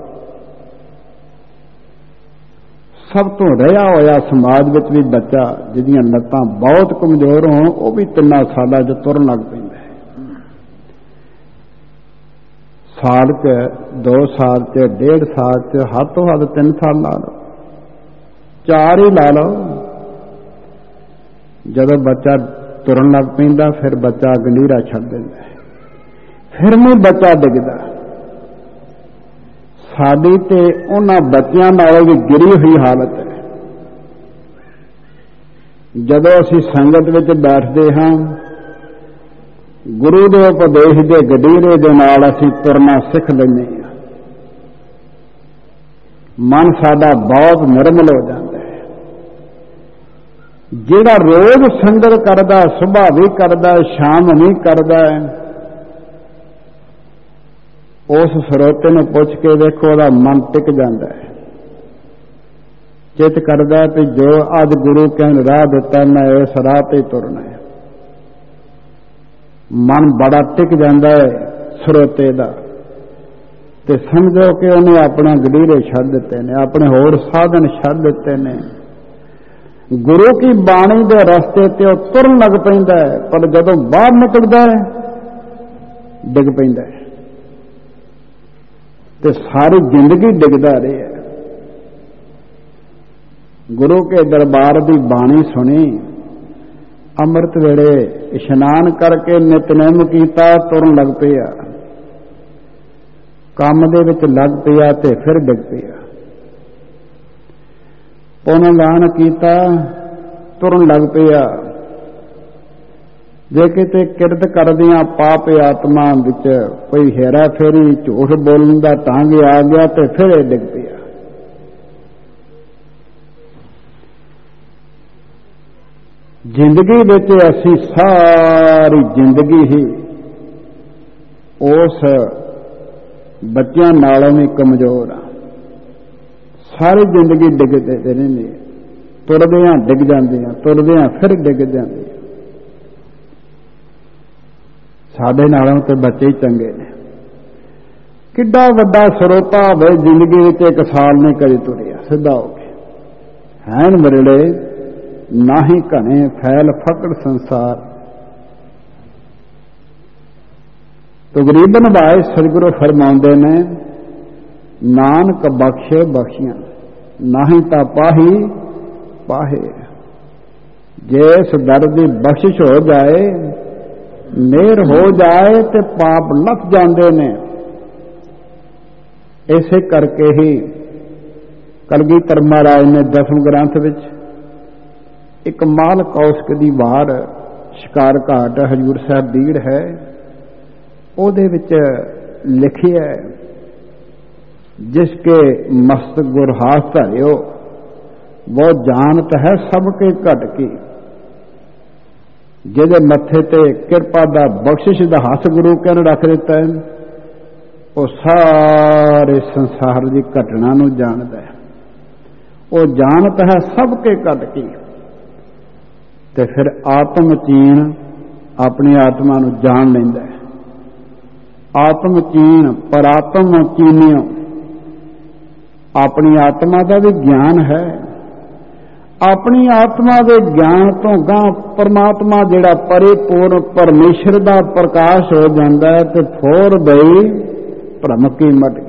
ਸਭ ਤੋਂ ਰਿਹਾ ਹੋਇਆ ਸਮਾਜ ਵਿੱਚ ਵੀ ਬੱਚਾ ਜਿਹਦੀਆਂ ਲੱਤਾਂ ਬਹੁਤ ਕਮਜ਼ੋਰ ਹੋਣ, ਉਹ ਵੀ ਤਿੰਨਾਂ ਸਾਲਾਂ 'ਚ ਤੁਰਨ ਲੱਗ ਪੈਂਦਾ ਹੈ। ਸਾਲ 'ਚ, ਦੋ ਸਾਲ 'ਚ, ਡੇਢ ਸਾਲ 'ਚ, ਹੱਦ ਤੋਂ ਹੱਦ ਤਿੰਨ ਸਾਲ ਲਾ ਲਓ, ਚਾਰ ਹੀ ਲਾ ਲਓ। ਜਦੋਂ ਬੱਚਾ ਤੁਰਨ ਲੱਗ ਪੈਂਦਾ, ਫਿਰ ਬੱਚਾ ਗੰਢੀਰਾ ਛੱਡ ਦਿੰਦਾ, ਫਿਰ ਨਹੀਂ ਬੱਚਾ ਡਿੱਗਦਾ। ਸਾਡੀ ਤੇ ਉਹਨਾਂ ਬੱਚਿਆਂ ਨਾਲੋਂ ਵੀ ਗਿਰੀ ਹੋਈ ਹਾਲਤ ਹੈ। ਜਦੋਂ ਅਸੀਂ ਸੰਗਤ ਵਿੱਚ ਬੈਠਦੇ ਹਾਂ, ਗੁਰੂ ਦੇ ਉਪਦੇਸ਼ ਦੇ ਗੰਢੀਰੇ ਦੇ ਨਾਲ ਅਸੀਂ ਤੁਰਨਾ ਸਿੱਖ ਲੈਂਦੇ ਹਾਂ, ਮਨ ਸਾਡਾ ਬਹੁਤ ਨਿਰਮਲ ਹੋ ਜਾਂਦਾ ਹੈ। ਜਿਹੜਾ ਰੋਜ਼ ਸੰਗਤ ਕਰਦਾ, ਸੁਬਾਹ ਵੀ ਕਰਦਾ, ਸ਼ਾਮ ਵੀ ਕਰਦਾ ਹੈ, ਉਸ ਸਰੋਤੇ ਨੂੰ ਪੁੱਛ ਕੇ ਵੇਖੋ, ਉਹਦਾ ਮਨ ਟਿਕ ਜਾਂਦਾ ਹੈ। ਚਿੱਤ ਕਰਦਾ ਕਿ ਜੋ ਅੱਜ ਗੁਰੂ ਕਹਿਣ ਰਾਹ ਦਿੱਤਾ, ਮੈਂ ਇਸ ਰਾਹ ਤੇ ਤੁਰਨਾ ਹੈ। ਮਨ ਬੜਾ ਟਿਕ ਜਾਂਦਾ ਹੈ ਸਰੋਤੇ ਦਾ। ਤੇ ਸਮਝੋ ਕਿ ਉਹਨੇ ਆਪਣਾ ਗੰਢੀਰੇ ਛੱਡ ਦਿੱਤੇ ਨੇ, ਆਪਣੇ ਹੋਰ ਸਾਧਨ ਛੱਡ ਦਿੱਤੇ ਨੇ, ਗੁਰੂ ਕੀ ਬਾਣੀ ਦੇ ਰਸਤੇ ਤੇ ਉਹ ਤੁਰਨ ਲੱਗ ਪੈਂਦਾ ਹੈ। ਪਰ ਜਦੋਂ ਬਾਹਰ ਨਿਕਲਦਾ ਹੈ, ਡਿੱਗ ਪੈਂਦਾ ਹੈ ਤੇ ਸਾਰੀ ਜ਼ਿੰਦਗੀ ਡਿੱਗਦਾ ਰਿਹਾ। ਗੁਰੂ ਕੇ ਦਰਬਾਰ ਦੀ ਬਾਣੀ ਸੁਣੀ। ਅੰਮ੍ਰਿਤ ਵੇਲੇ ਇਸ਼ਨਾਨ ਕਰਕੇ ਨਿਤਨੇਮ ਕੀਤਾ, ਤੁਰਨ ਲੱਗ ਪਿਆ। ਕੰਮ ਦੇ ਵਿੱਚ ਲੱਗ ਪਿਆ ਤੇ ਫਿਰ ਡਿੱਗ ਪਿਆ। ਪੁੰਨ ਦਾਨ ਕੀਤਾ, ਤੁਰਨ ਲੱਗ ਪਿਆ। ਜੇ ਕਿਤੇ ਕਿਰਤ ਕਰਦਿਆਂ ਪਾਪ ਆਤਮਾ ਵਿੱਚ ਕੋਈ ਹੇਰਾ ਫੇਰੀ, ਝੂਠ ਬੋਲਣ ਦਾ ਢੰਗ ਆ ਗਿਆ ਤੇ ਫਿਰ ਇਹ ਡਿੱਗ ਪਿਆ। ਜ਼ਿੰਦਗੀ ਵਿੱਚ ਅਸੀਂ ਸਾਰੀ ਜ਼ਿੰਦਗੀ ਹੀ ਉਸ ਬੱਚਿਆਂ ਨਾਲੋਂ ਵੀ ਕਮਜ਼ੋਰ ਆ। ਸਾਰੀ ਜ਼ਿੰਦਗੀ ਡਿੱਗਦੇ ਰਹਿੰਦੇ, ਤੁਰਦੇ ਹਾਂ ਡਿੱਗ ਜਾਂਦੇ ਆ, ਤੁਰਦੇ ਹਾਂ ਫਿਰ ਡਿੱਗ ਜਾਂਦੇ ਆ। ਸਾਡੇ ਨਾਲੋਂ ਤੇ ਬੱਚੇ ਹੀ ਚੰਗੇ ਨੇ। ਕਿੱਡਾ ਵੱਡਾ ਸਰੋਤਾ ਹੋਵੇ ਜ਼ਿੰਦਗੀ ਵਿੱਚ, ਇੱਕ ਸਾਲ ਨੇ ਕਦੇ ਤੁਰਿਆ ਸਿੱਧਾ ਹੋ ਕੇ। ਹੈਨ ਮਰਲੇ ਨਾਹੀ ਘਣੇ ਫੈਲ ਫਕੜ ਸੰਸਾਰ। ਤਕਰੀਬਨ ਭਾਈ ਸਤਿਗੁਰੂ ਫਰਮਾਉਂਦੇ ਨੇ, ਨਾਨਕ ਬਖਸ਼ੇ ਬਖਸ਼ੀਆਂ, ਨਾਹੀ ਤਾਂ ਪਾਹੀ ਪਾਹੇ। ਜਿਸ ਦਰ ਦੀ ਬਖਸ਼ਿਸ਼ ਹੋ ਜਾਏ, ਮਿਹਰ ਹੋ ਜਾਏ ਤੇ ਪਾਪ ਲੱਥ ਜਾਂਦੇ ਨੇ। ਇਸੇ ਕਰਕੇ ਹੀ ਕਲਗੀਧਰ ਮਹਾਰਾਜ ਨੇ ਦਸਮ ਗ੍ਰੰਥ ਵਿੱਚ ਇੱਕ ਮਾਲ ਕੌਸ਼ਕ ਦੀ ਵਾਰ, ਸ਼ਿਕਾਰ ਘਾਟ ਹਜ਼ੂਰ ਸਾਹਿਬ ਬੀੜ ਹੈ, ਉਹਦੇ ਵਿੱਚ ਲਿਖਿਆ, ਜਿਸ ਕੇ ਮਸਤਕ ਗੁਰਹਾਸ ਧਰਿਓ, वो जानत है सबके घट की। ਜਿਹਦੇ ਮੱਥੇ ਤੇ ਕਿਰਪਾ ਦਾ ਬਖਸ਼ਿਸ਼ ਦਾ ਹੱਥ ਗੁਰੂ ਕਹਿ ਰੱਖ ਦਿੱਤਾ ਹੈ, ਉਹ ਸਾਰੇ ਸੰਸਾਰ ਦੀ ਘਟਨਾ ਨੂੰ ਜਾਣਦਾ ਹੈ। ਉਹ ਜਾਣਤ ਹੈ ਸਭ ਕੇ ਘਟ ਕੀ। ਤੇ ਫਿਰ ਆਤਮ ਚੀਨ ਆਪਣੀ ਆਤਮਾ ਨੂੰ ਜਾਣ ਲੈਂਦਾ ਹੈ। ਆਤਮ ਚੀਨ ਪਰਾਤਮ ਚੀਨਿਓ, ਆਪਣੀ ਆਤਮਾ ਦਾ ਵੀ ਗਿਆਨ ਹੈ। ਆਪਣੀ ਆਤਮਾ ਦੇ ਗਿਆਨ ਤੋਂ ਗਾਂ ਪਰਮਾਤਮਾ ਜਿਹੜਾ ਪਰਿਪੂਰਨ ਪਰਮੇਸ਼ਰ ਦਾ ਪ੍ਰਕਾਸ਼ ਹੋ ਜਾਂਦਾ ਹੈ ਤੇ ਫੋਰ ਗਈ ਭ੍ਰਮ ਕੀ ਮਟ